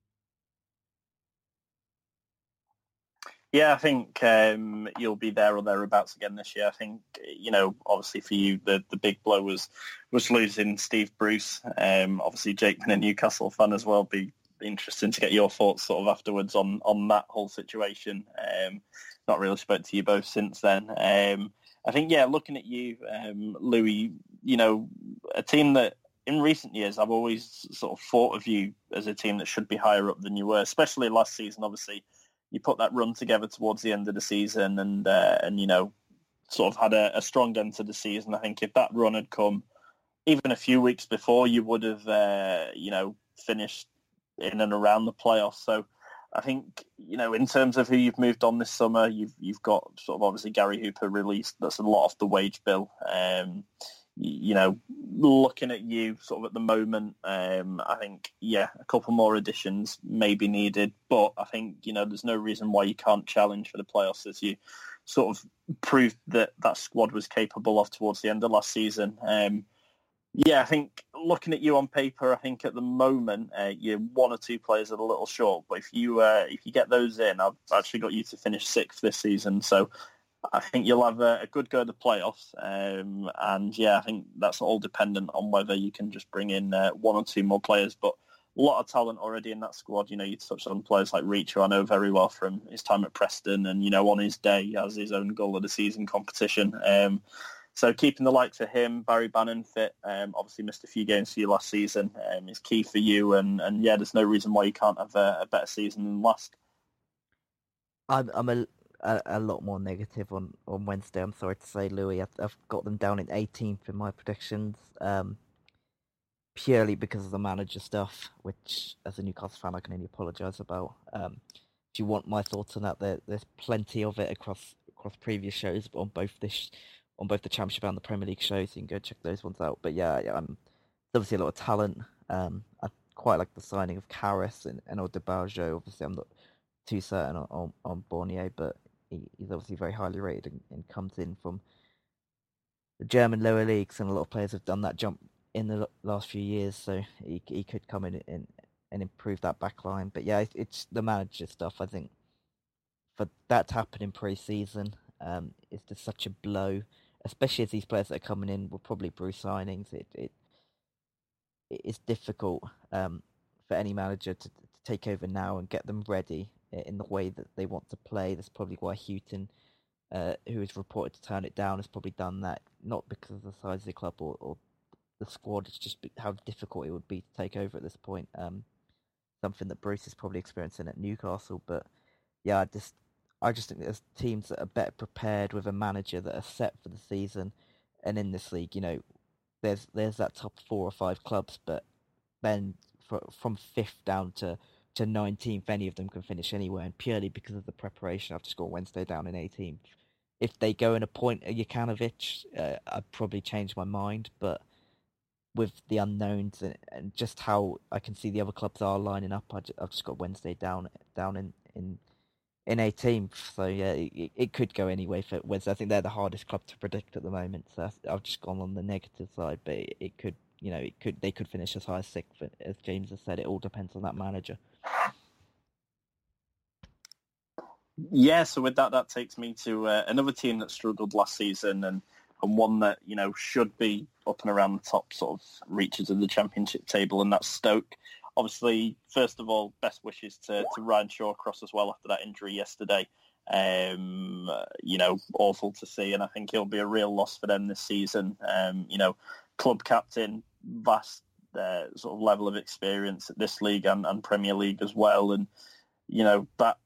Yeah, I think um, you'll be there or thereabouts again this year. I think, you know, obviously for you, the, the big blow was was losing Steve Bruce. Um, obviously, Jake being a Newcastle fan as well, be interesting to get your thoughts sort of afterwards on, on that whole situation. Um, not really spoke to you both since then. Um, I think, yeah, looking at you, um, Louis, you know, a team that in recent years I've always sort of thought of you as a team that should be higher up than you were, especially last season. Obviously, you put that run together towards the end of the season and, uh, and you know, sort of had a, a strong end to the season. I think if that run had come even a few weeks before, you would have, uh, you know, finished in and around the playoffs. So I think, you know, in terms of who you've moved on this summer, you've you've got sort of obviously Gary Hooper released. That's a lot off the wage bill. Um, you, you know, looking at you sort of at the moment, um, I think, yeah, a couple more additions may be needed. But I think, you know, there's no reason why you can't challenge for the playoffs as you sort of proved that that squad was capable of towards the end of last season. Um, Yeah, I think looking at you on paper, I think at the moment uh, you're one or two players are a little short. But if you uh, if you get those in, I've actually got you to finish sixth this season. So I think you'll have a, a good go at the playoffs. Um, and yeah, I think that's all dependent on whether you can just bring in uh, one or two more players. But a lot of talent already in that squad. You know, you touched on players like Reach, who I know very well from his time at Preston, and you know, on his day, he has his own goal of the season competition. Um, So keeping the likes of him, Barry Bannon fit, um, obviously missed a few games for you last season, um, is key for you. And, and yeah, there's no reason why you can't have a, a better season than last. I'm I'm a, a, a lot more negative on, on Wednesday. I'm sorry to say, Louis. I've, I've got them down in eighteenth in my predictions, um, purely because of the manager stuff, which as a Newcastle fan I can only apologise about. Um, if you want my thoughts on that, there, there's plenty of it across across previous shows on both this. on both the Championship and the Premier League shows, so you can go check those ones out. But yeah, yeah um, there's obviously a lot of talent. Um, I quite like the signing of Karras and, and Odebajo. Obviously, I'm not too certain on, on, on Bornier, but he, he's obviously very highly rated and, and comes in from the German lower leagues, and a lot of players have done that jump in the last few years, so he he could come in and, and improve that back line. But yeah, it's the manager stuff. I think for that to happen in pre-season, um, it's just such a blow. Especially as these players that are coming in were probably Bruce signings, it it it's difficult um, for any manager to, to take over now and get them ready in the way that they want to play. That's probably why Houghton, uh, who is reported to turn it down, has probably done that, not because of the size of the club or, or the squad, it's just how difficult it would be to take over at this point. Um, something that Bruce is probably experiencing at Newcastle, but yeah, I just... I just think there's teams that are better prepared with a manager that are set for the season, and in this league, you know, there's there's that top four or five clubs, but then for, from fifth down to, to nineteenth, any of them can finish anywhere, and purely because of the preparation, I've just got Wednesday down in eighteenth. If they go and appoint a Jokanovic, uh, I'd probably change my mind, but with the unknowns and, and just how I can see the other clubs are lining up, I just, I've just got Wednesday down down in... in in eighteenth, so yeah, it, it could go anyway for Wednesday. I think they're the hardest club to predict at the moment, so I've just gone on the negative side, but it, it could, you know, it could they could finish as high as sixth, as James has said. It all depends on that manager. Yeah, so with that, that takes me to uh, another team that struggled last season, and, and one that, you know, should be up and around the top sort of reaches of the Championship table, and that's Stoke. Obviously, first of all, best wishes to, to Ryan Shawcross as well after that injury yesterday. Um, you know, awful to see, and I think he'll be a real loss for them this season. Um, you know, club captain, vast uh, sort of level of experience at this league and, and Premier League as well. And, you know, that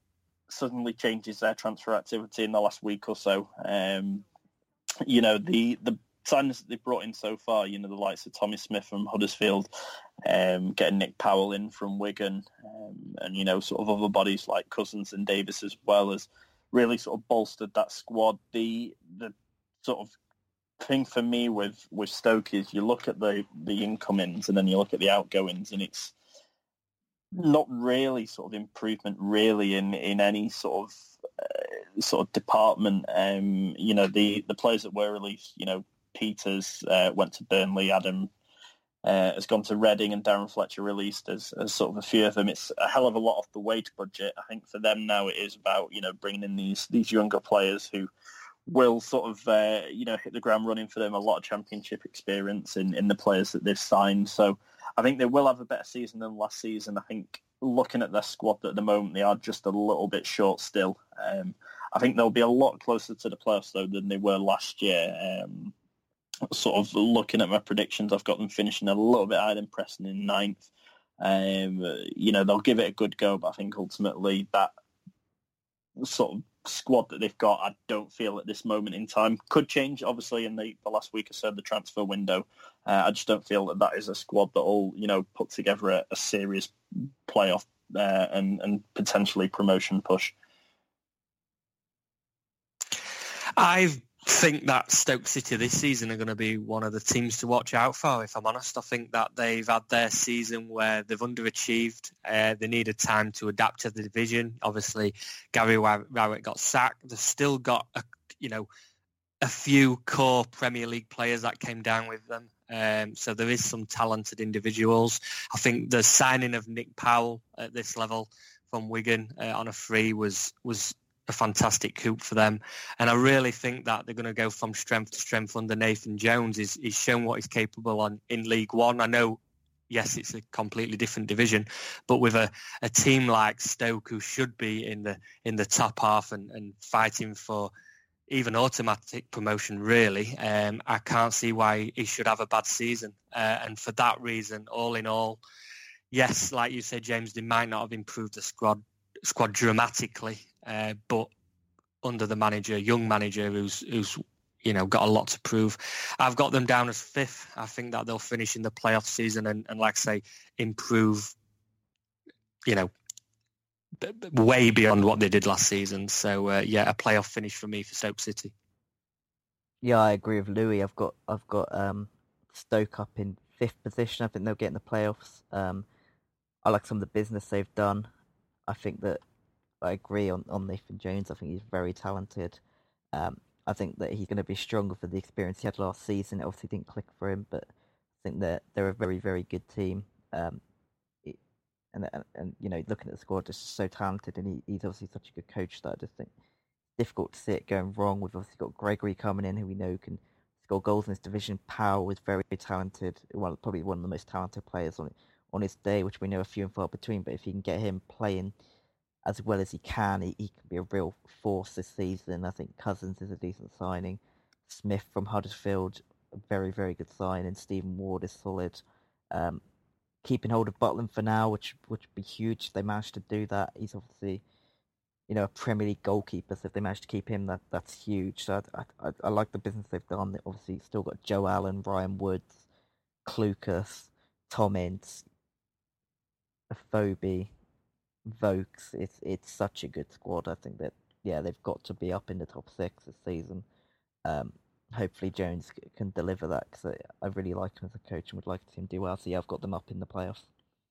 suddenly changes their transfer activity in the last week or so. Um, you know, the the signings that they've brought in so far, you know, the likes of Tommy Smith from Huddersfield, um, getting Nick Powell in from Wigan, um, and, you know, sort of other bodies like Cousins and Davis as well, as really sort of bolstered that squad. The the sort of thing for me with, with Stoke is you look at the, the incomings and then you look at the outgoings, and it's not really sort of improvement really in, in any sort of uh, sort of department. Um, you know, the, the players that were released, you know, Peters uh, went to Burnley, Adam uh, has gone to Reading, and Darren Fletcher released as, as sort of a few of them. It's a hell of a lot off the wage budget. I think for them now it is about, you know, bringing in these these younger players who will sort of, uh, you know, hit the ground running for them, a lot of championship experience in, in the players that they've signed. So I think they will have a better season than last season. I think looking at their squad at the moment, they are just a little bit short still. Um, I think they'll be a lot closer to the playoffs, though, than they were last year. Um, sort of looking at my predictions, I've got them finishing a little bit higher than Preston in ninth. Um, you know, they'll give it a good go, but I think ultimately that sort of squad that they've got, I don't feel at this moment in time, could change, obviously, in the, the last week or so, the transfer window. Uh, I just don't feel that that is a squad that will, you know, put together a, a serious playoff uh, and, and potentially promotion push. I think that Stoke City this season are going to be one of the teams to watch out for, if I'm honest. I think that they've had their season where they've underachieved. Uh, they needed time to adapt to the division. Obviously, Gary Rowett got sacked. They've still got, a, you know, a few core Premier League players that came down with them. Um, so there is some talented individuals. I think the signing of Nick Powell at this level from Wigan uh, on a free was was a fantastic coup for them, and I really think that they're going to go from strength to strength under Nathan Jones. He's, he's shown what he's capable on in League One. I know, yes, it's a completely different division, but with a, a team like Stoke, who should be in the in the top half and, and fighting for even automatic promotion, really, um, I can't see why he should have a bad season. Uh, and for that reason, all in all, yes, like you said, James, they might not have improved the squad squad dramatically, uh, but under the manager, young manager who's who's you know got a lot to prove, I've got them down as fifth. I think that they'll finish in the playoff season and, and like I say, improve, you know, b- b- way beyond what they did last season. So uh, yeah, a playoff finish for me for Stoke City. Yeah, I agree with Louis. I've got I've got um, Stoke up in fifth position. I think they'll get in the playoffs. Um, I like some of the business they've done. I think that I agree on, on Nathan Jones. I think he's very talented. Um, I think that he's going to be stronger for the experience he had last season. It obviously didn't click for him, but I think that they're a very, very good team. Um, it, and, and, and, you know, looking at the squad, just so talented, and he, he's obviously such a good coach that I just think it's difficult to see it going wrong. We've obviously got Gregory coming in, who we know can score goals in this division. Powell is very talented, well, probably one of the most talented players on it. on his day, which we know are few and far between, but if you can get him playing as well as he can, he, he can be a real force this season. I think Cousins is a decent signing. Smith from Huddersfield, a very, very good signing. Stephen Ward is solid. Um, keeping hold of Butland for now, which which would be huge if they manage to do that. He's obviously, you know, a Premier League goalkeeper, so if they manage to keep him, that that's huge. So I, I, I like the business they've done. They obviously still got Joe Allen, Ryan Woods, Klukas, Tom Ince, Afobe, Vokes. It's it's such a good squad. I think that yeah, they've got to be up in the top six this season. Um, hopefully Jones can deliver that, because I, I really like him as a coach and would like to see him do well. So yeah, I've got them up in the playoffs,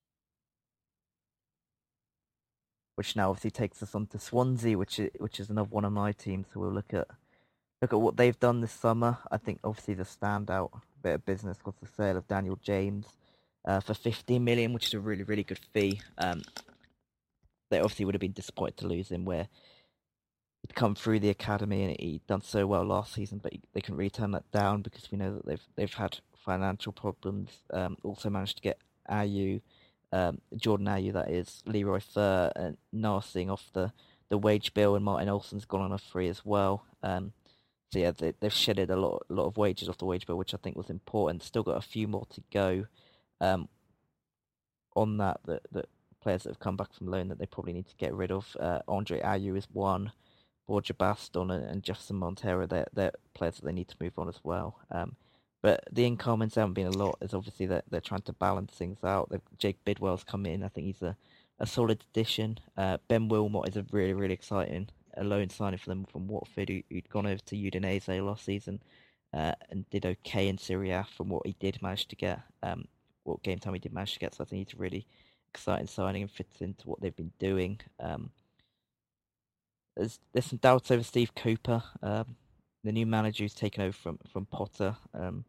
which now obviously takes us on to Swansea, which is, which is another one of my teams. So we'll look at look at what they've done this summer. I think obviously the standout bit of business was the sale of Daniel James uh, for fifteen million, which is a really really good fee. Um, They obviously would have been disappointed to lose him, where he'd come through the academy and he'd done so well last season, but they couldn't really turn that down because we know that they've they've had financial problems. Um, also managed to get Ayew, um, Jordan Ayew, that is, Leroy Fer, and Narsing off the, the wage bill, and Martin Olsen's gone on a free as well. Um, so yeah, they, they've shedded a lot a lot of wages off the wage bill, which I think was important. Still got a few more to go um, on that that that. players that have come back from loan that they probably need to get rid of. Uh, Andre Ayew is one. Borja Baston and, and Jefferson Montero, they're, they're players that they need to move on as well. Um, but the incomings haven't been a lot. It's obviously that they're trying to balance things out. They've, Jake Bidwell's come in. I think he's a, a solid addition. Uh, Ben Wilmot is a really, really exciting a loan signing for them from Watford, who, who'd gone over to Udinese last season uh, and did okay in Serie A from what he did manage to get, um, what game time he did manage to get. So I think he's a really exciting signing and fits into what they've been doing. Um, There's, there's some doubts over Steve Cooper, um, the new manager who's taken over from, from Potter. Um,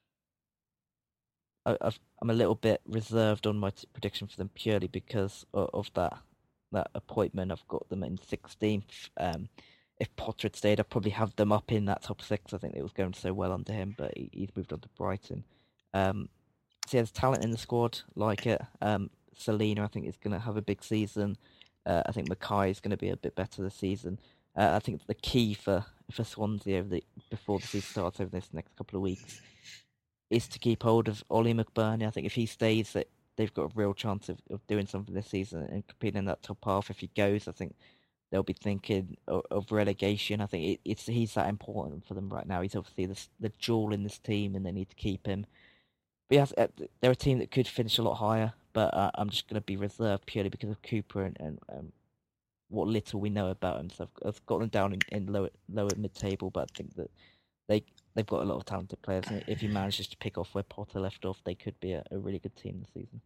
I, I've, I'm a little bit reserved on my t- prediction for them purely because of, of that that appointment. I've got them in sixteenth. Um, if Potter had stayed, I'd probably have them up in that top six. I think it was going so well under him, but he, he's moved on to Brighton. Um, so yeah, there's talent in the squad, like it. Um, Selena, I think, is going to have a big season. Uh, I think Mackay is going to be a bit better this season. Uh, I think the key for, for Swansea over the, before the season starts over this next couple of weeks is to keep hold of Ollie McBurney. I think if he stays, that they've got a real chance of, of doing something this season and competing in that top half. If he goes, I think they'll be thinking of, of relegation. I think it, it's he's that important for them right now. He's obviously the, the jewel in this team, and they need to keep him. But yes, they're a team that could finish a lot higher, but uh, I'm just going to be reserved purely because of Cooper and, and um, what little we know about him. So I've, I've got them down in, in lower lower mid table, but I think that they they've got a lot of talented players. And if he manages to pick off where Potter left off, they could be a, a really good team this season.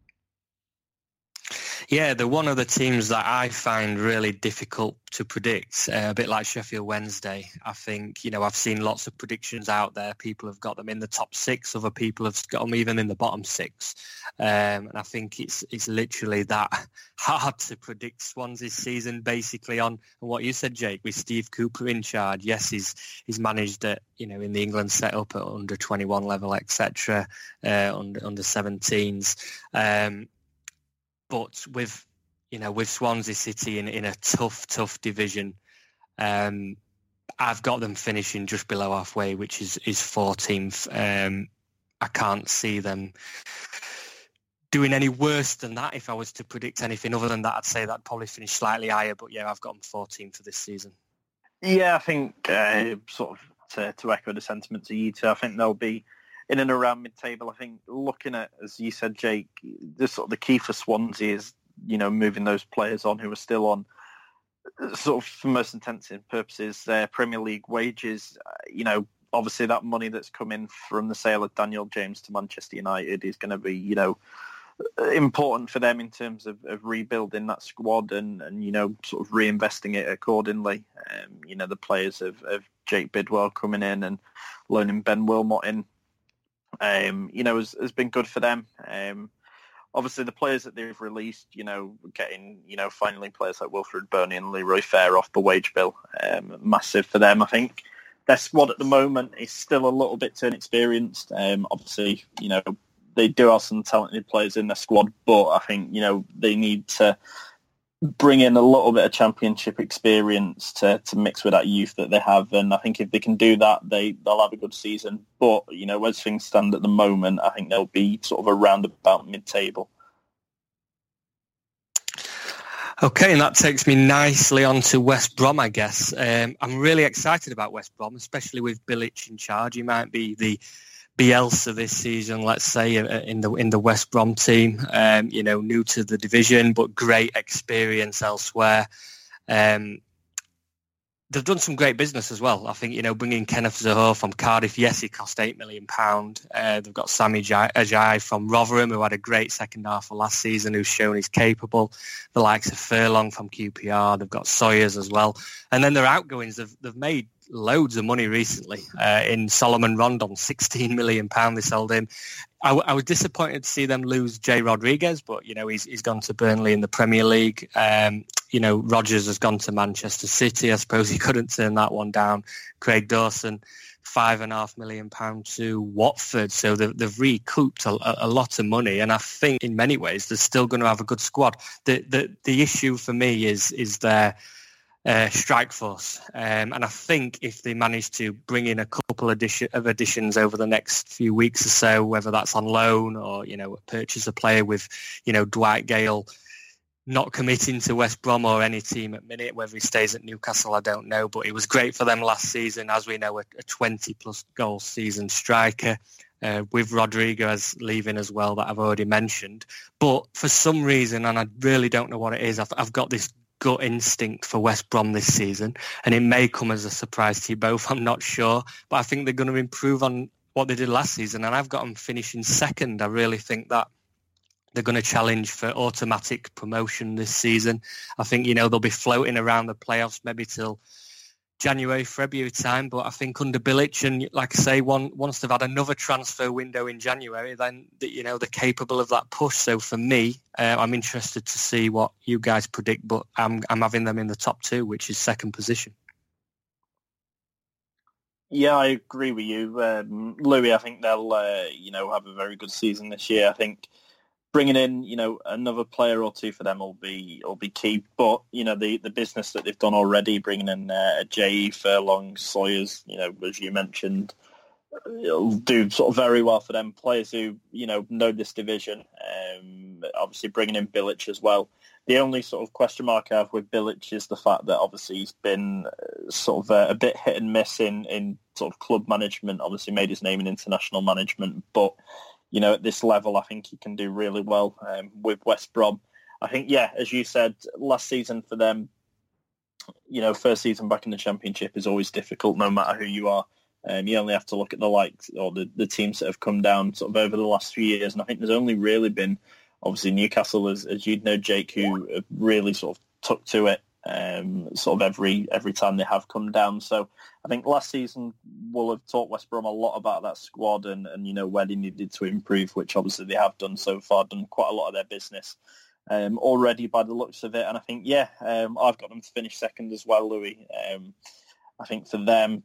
Yeah, they're one of the teams that I find really difficult to predict, uh, a bit like Sheffield Wednesday. I think, you know, I've seen lots of predictions out there. People have got them in the top six. Other people have got them even in the bottom six. Um, and I think it's it's literally that hard to predict Swansea's season basically on, on what you said, Jake, with Steve Cooper in charge. Yes, he's he's managed it, you know, in the England setup at under twenty-one level, et cetera, uh, under, under seventeens. Um But with, you know, with Swansea City in, in a tough, tough division, um, I've got them finishing just below halfway, which is, is fourteenth. Um, I can't see them doing any worse than that. If I was to predict anything other than that, I'd say that'd probably finish slightly higher. But yeah, I've got them fourteenth for this season. Yeah, I think uh, sort of to, to echo the sentiments of you two, I think they'll be in and around mid-table. I think looking at, as you said, Jake, the sort of the key for Swansea is, you know, moving those players on who are still on sort of, for most intents and purposes, their Premier League wages. Uh, you know, obviously that money that's come in from the sale of Daniel James to Manchester United is going to be, you know, important for them in terms of, of rebuilding that squad and, and, you know, sort of reinvesting it accordingly. Um, you know, the players of, of Jake Bidwell coming in and loaning Ben Wilmot in, Um, you know, has, has been good for them. Um, obviously, the players that they've released, you know, getting, you know, finally players like Wilfred Burnley and Leroy Fair off the wage bill, um, massive for them. I think their squad at the moment is still a little bit too inexperienced. Um, obviously, you know, they do have some talented players in their squad, but I think, you know, they need to bring in a little bit of championship experience to, to mix with that youth that they have. And I think if they can do that, they, they'll have a good season. But, you know, as things stand at the moment, I think they'll be sort of around about mid-table. Okay, and that takes me nicely on to West Brom, I guess. Um, I'm really excited about West Brom, especially with Bilic in charge. He might be the Bielsa this season, let's say, in the in the West Brom team. Um, you know, new to the division, but great experience elsewhere. Um, they've done some great business as well. I think, you know, bringing Kenneth Zaha from Cardiff, yes, he cost eight million pounds. Uh, they've got Sami Ajayi from Rotherham, who had a great second half of last season, who's shown he's capable. The likes of Furlong from Q P R. They've got Sawyers as well. And then their outgoings, they've, they've made loads of money recently uh, in Solomon Rondon, sixteen million pounds they sold him. I, w- I was disappointed to see them lose Jay Rodriguez, but, you know, he's he's gone to Burnley in the Premier League. Um, you know, Rodgers has gone to Manchester City. I suppose he couldn't turn that one down. Craig Dawson, five and a half million pounds to Watford. So they've, they've recouped a, a lot of money. And I think in many ways they're still going to have a good squad. The the, the issue for me is is their Uh, strike force, um, and I think if they manage to bring in a couple addition, of additions over the next few weeks or so, whether that's on loan or, you know, purchase a player with, you know, Dwight Gale not committing to West Brom or any team at minute. Whether he stays at Newcastle, I don't know. But it was great for them last season. As we know, a, a twenty-plus goal season striker uh, with Rodriguez leaving as well that I've already mentioned. But for some reason, and I really don't know what it is, I've, I've got this gut instinct for West Brom this season. And it may come as a surprise to you both, I'm not sure. But I think they're going to improve on what they did last season. And I've got them finishing second. I really think that they're going to challenge for automatic promotion this season. I think, you know, they'll be floating around the playoffs maybe till January, February time. But I think under Bilic, and like I say, one, once they've had another transfer window in January, then, you know, they're capable of that push. So for me, uh, I'm interested to see what you guys predict, but I'm, I'm having them in the top two, which is second position. Yeah, I agree with you. Um, Louis, I think they'll, uh, you know, have a very good season this year. I think bringing in, you know, another player or two for them will be will be key. But, you know, the, the business that they've done already, bringing in uh, J E, Furlong, Sawyers, you know, as you mentioned, it'll do sort of very well for them. Players who, you know, know this division. Um, obviously bringing in Bilic as well. The only sort of question mark I have with Bilic is the fact that obviously he's been sort of a, a bit hit and miss in, in sort of club management. Obviously made his name in international management, but you know, at this level, I think he can do really well um, with West Brom. I think, yeah, as you said, last season for them, you know, first season back in the Championship is always difficult, no matter who you are. Um, you only have to look at the likes or the, the teams that have come down sort of over the last few years, and I think there's only really been, obviously, Newcastle, as, as you'd know, Jake, who have really sort of took to it um, sort of every every time they have come down. So I think last season will have taught West Brom a lot about that squad and, and, you know, where they needed to improve, which obviously they have done so far, done quite a lot of their business um, already by the looks of it. And I think, yeah, um, I've got them to finish second as well, Louis. Um, I think for them,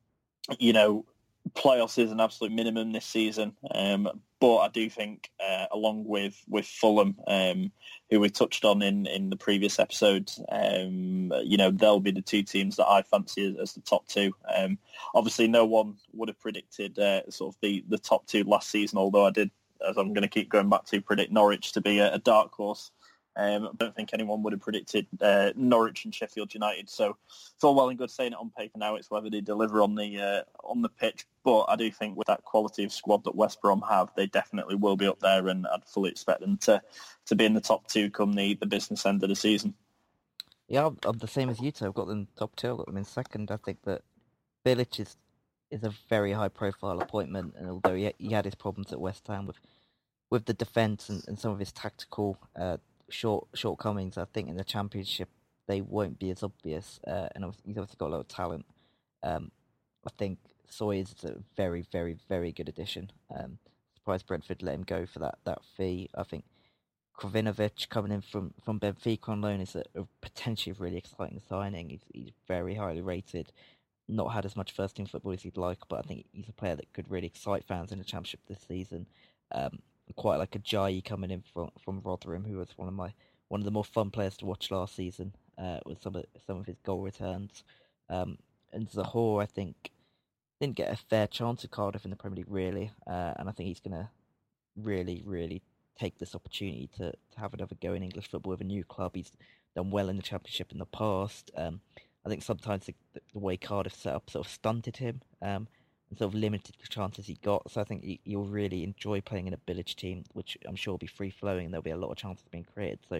you know, playoffs is an absolute minimum this season, um, but I do think, uh, along with with Fulham, um, who we touched on in, in the previous episode, um, you know, they'll be the two teams that I fancy as, as the top two. Um, obviously, no one would have predicted uh, sort of the, the top two last season, although I did, as I'm going to keep going back to, predict Norwich to be a, a dark horse. Um, I don't think anyone would have predicted uh, Norwich and Sheffield United. So it's all well and good saying it on paper now. It's whether they deliver on the uh, on the pitch. But I do think with that quality of squad that West Brom have, they definitely will be up there, and I'd fully expect them to, to be in the top two come the, the business end of the season. Yeah, I'm, I'm the same as you two. I've got them top two. I've got them in second. I think that Bilic is, is a very high-profile appointment, and although he, he had his problems at West Ham with with the defence and, and some of his tactical uh, short shortcomings, I think in the Championship they won't be as obvious, uh, and he's obviously got a lot of talent. Um, I think Sawyers is a very, very, very good addition. Um, surprised Brentford let him go for that, that fee. I think Krovinovic coming in from, from Benfica on loan is a, a potentially really exciting signing. He's, he's very highly rated, not had as much first team football as he'd like, but I think he's a player that could really excite fans in the Championship this season. Um, quite like a Jai coming in from from Rotherham, who was one of my one of the more fun players to watch last season uh, with some of some of his goal returns. Um, and Zaha, I think, didn't get a fair chance at Cardiff in the Premier League really, uh, and I think he's going to really, really take this opportunity to, to have another go in English football with a new club. He's done well in the Championship in the past. Um, I think sometimes the, the way Cardiff set up sort of stunted him. Um, and sort of limited the chances he got. So I think he, he'll really enjoy playing in a Bilic team, which I'm sure will be free-flowing and there'll be a lot of chances being created. So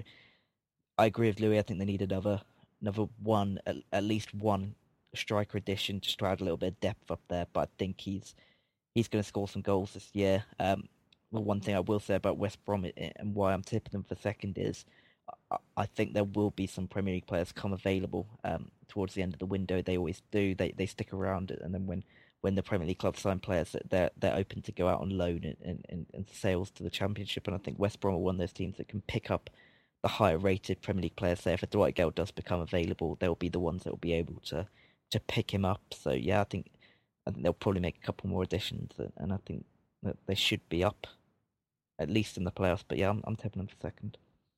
I agree with Louis. I think they need another another one, at, at least one striker addition just to add a little bit of depth up there. But I think he's he's going to score some goals this year. Um, well, one thing I will say about West Brom and why I'm tipping them for second is I, I think there will be some Premier League players come available um, towards the end of the window. They always do. They they stick around, and then when when the Premier League clubs sign players, they're they're open to go out on loan and, and, and sales to the Championship. And I think West Brom are one of those teams that can pick up the higher rated Premier League players there. If a Dwight Gale does become available, they'll be the ones that will be able to, to pick him up. So yeah, I think I think they'll probably make a couple more additions, and I think that they should be up at least in the playoffs. But yeah, I'm, I'm tipping them for second.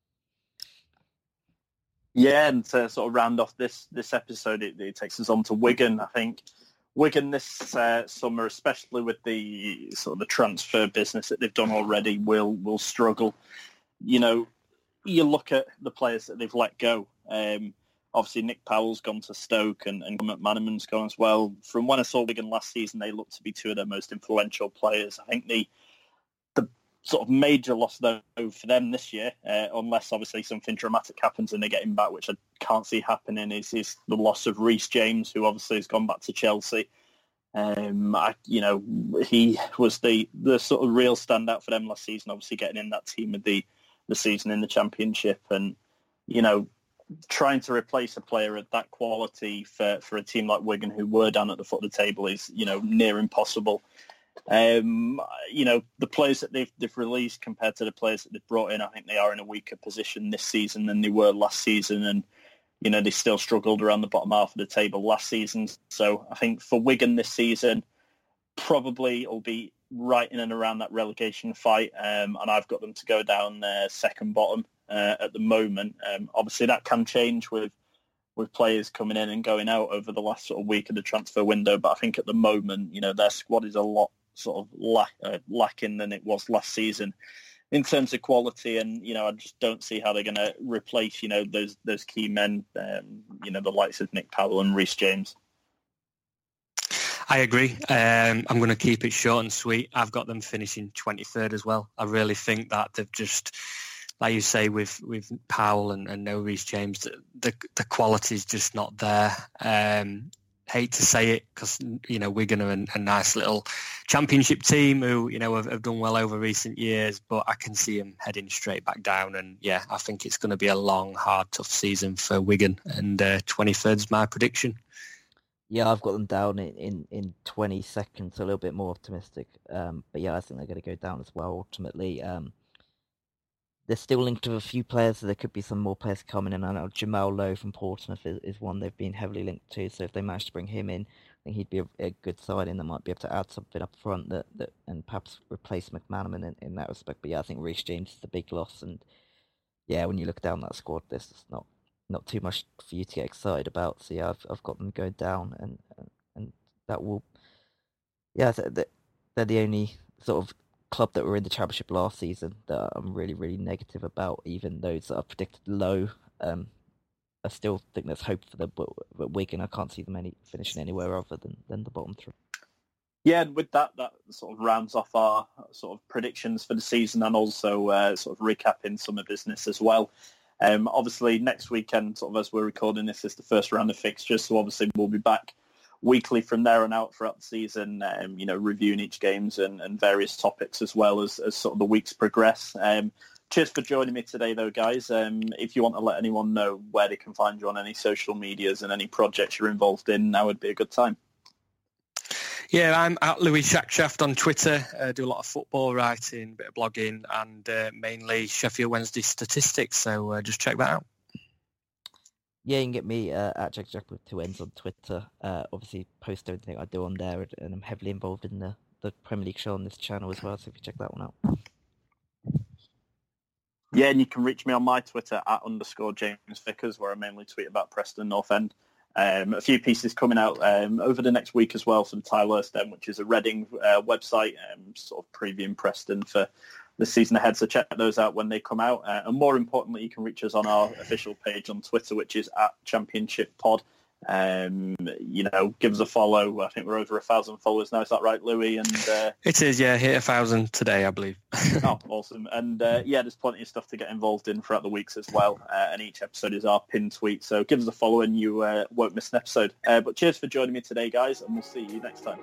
Yeah, and to sort of round off this this episode, it, it takes us on to Wigan. I think Wigan this uh, summer, especially with the sort of the transfer business that they've done already, will will struggle. You know, you look at the players that they've let go. Um, obviously, Nick Powell's gone to Stoke and, and McManaman's gone as well. From when I saw Wigan last season, they looked to be two of their most influential players. I think the the sort of major loss, though, for them this year, uh, unless obviously something dramatic happens and they get him back, which I can't see happening, is, is the loss of Reece James, who obviously has gone back to Chelsea. Um, I, you know, he was the, the sort of real standout for them last season, obviously getting in that team of the, the season in the Championship. And, you know, trying to replace a player of that quality for, for a team like Wigan, who were down at the foot of the table, is, you know, near impossible. Um, you know, the players that they've, they've released compared to the players that they've brought in, I think they are in a weaker position this season than they were last season. And, you know, they still struggled around the bottom half of the table last season. So I think for Wigan this season, probably it'll be right in and around that relegation fight. Um, and I've got them to go down uh, second bottom uh, at the moment. Um, obviously, that can change with with players coming in and going out over the last sort of week of the transfer window. But I think at the moment, you know, their squad is a lot sort of lack, uh, lacking than it was last season in terms of quality. And, you know, I just don't see how they're going to replace, you know, those those key men, um, you know, the likes of Nick Powell and Reece James. I agree. Um, I'm going to keep it short and sweet. I've got them finishing twenty-third as well. I really think that they've just, like you say, with, with Powell and, and no Reece James, the, the, the quality is just not there. Um, hate to say it because, you know, Wigan are a, a nice little Championship team who, you know, have, have done well over recent years, but I can see them heading straight back down. And, yeah, I think it's going to be a long, hard, tough season for Wigan. And uh, twenty-third is my prediction. Yeah, I've got them down in, in, in twenty-second, so a little bit more optimistic. Um, but, yeah, I think they're going to go down as well, ultimately. Um, they're still linked with a few players, so there could be some more players coming in. I know Jamal Lowe from Portsmouth is, is one they've been heavily linked to, so if they manage to bring him in, I think he'd be a, a good signing that might be able to add something up front that, that and perhaps replace McManaman in, in that respect. But yeah, I think Reece James is the big loss, and yeah, when you look down that squad, there's not not too much for you to get excited about. So yeah, I've I've got them going down, and and that will, yeah, they're, they're the only sort of club that were in the Championship last season that I'm really, really negative about. Even those that are predicted low, um, I still think there's hope for them. But, but Wigan, I can't see them any finishing anywhere other than, than the bottom three. Yeah, and with that, that sort of rounds off our sort of predictions for the season, and also uh, sort of recapping summer business as well. Um, obviously, next weekend, sort of as we're recording this, is the first round of fixtures, so obviously we'll be back weekly from there on out throughout the season, um, you know, reviewing each games and, and various topics as well as, as sort of the weeks progress. Um, cheers for joining me today, though, guys. Um, if you want to let anyone know where they can find you on any social medias and any projects you're involved in, now would be a good time. Yeah, I'm at Louis Shackshaft on Twitter. I uh, do a lot of football writing, a bit of blogging, and uh, mainly Sheffield Wednesday statistics, so uh, just check that out. Yeah, you can get me uh, at Jack Jack with two N's on Twitter. Uh, obviously, post everything I do on there, and I'm heavily involved in the, the Premier League show on this channel as well, so if you check that one out. Yeah, and you can reach me on my Twitter at underscore James Vickers, where I mainly tweet about Preston North End. Um, a few pieces coming out um, over the next week as well from Tyler's Den, which is a Reading uh, website, um, sort of previewing Preston for the season ahead, so check those out when they come out. Uh, and more importantly, you can reach us on our official page on Twitter, which is at Championship Pod. Um, you know, give us a follow. I think we're over a thousand followers now. Is that right, Louis? And uh, it is, yeah. Hit a thousand today, I believe. Oh, awesome! And uh, yeah, there's plenty of stuff to get involved in throughout the weeks as well. Uh, and each episode is our pinned tweet, so give us a follow and you uh, won't miss an episode. Uh, but cheers for joining me today, guys, and we'll see you next time.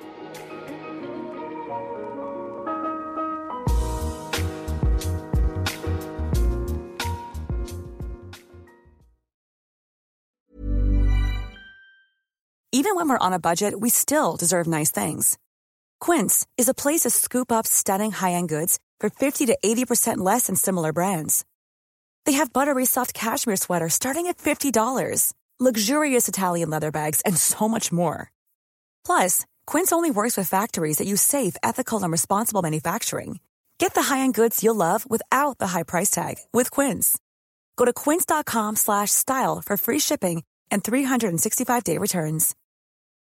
Even when we're on a budget, we still deserve nice things. Quince is a place to scoop up stunning high-end goods for fifty to eighty percent less than similar brands. They have buttery soft cashmere sweaters starting at fifty dollars, luxurious Italian leather bags, and so much more. Plus, Quince only works with factories that use safe, ethical, and responsible manufacturing. Get the high-end goods you'll love without the high price tag with Quince. Go to quince.com slash style for free shipping and three sixty-five day returns.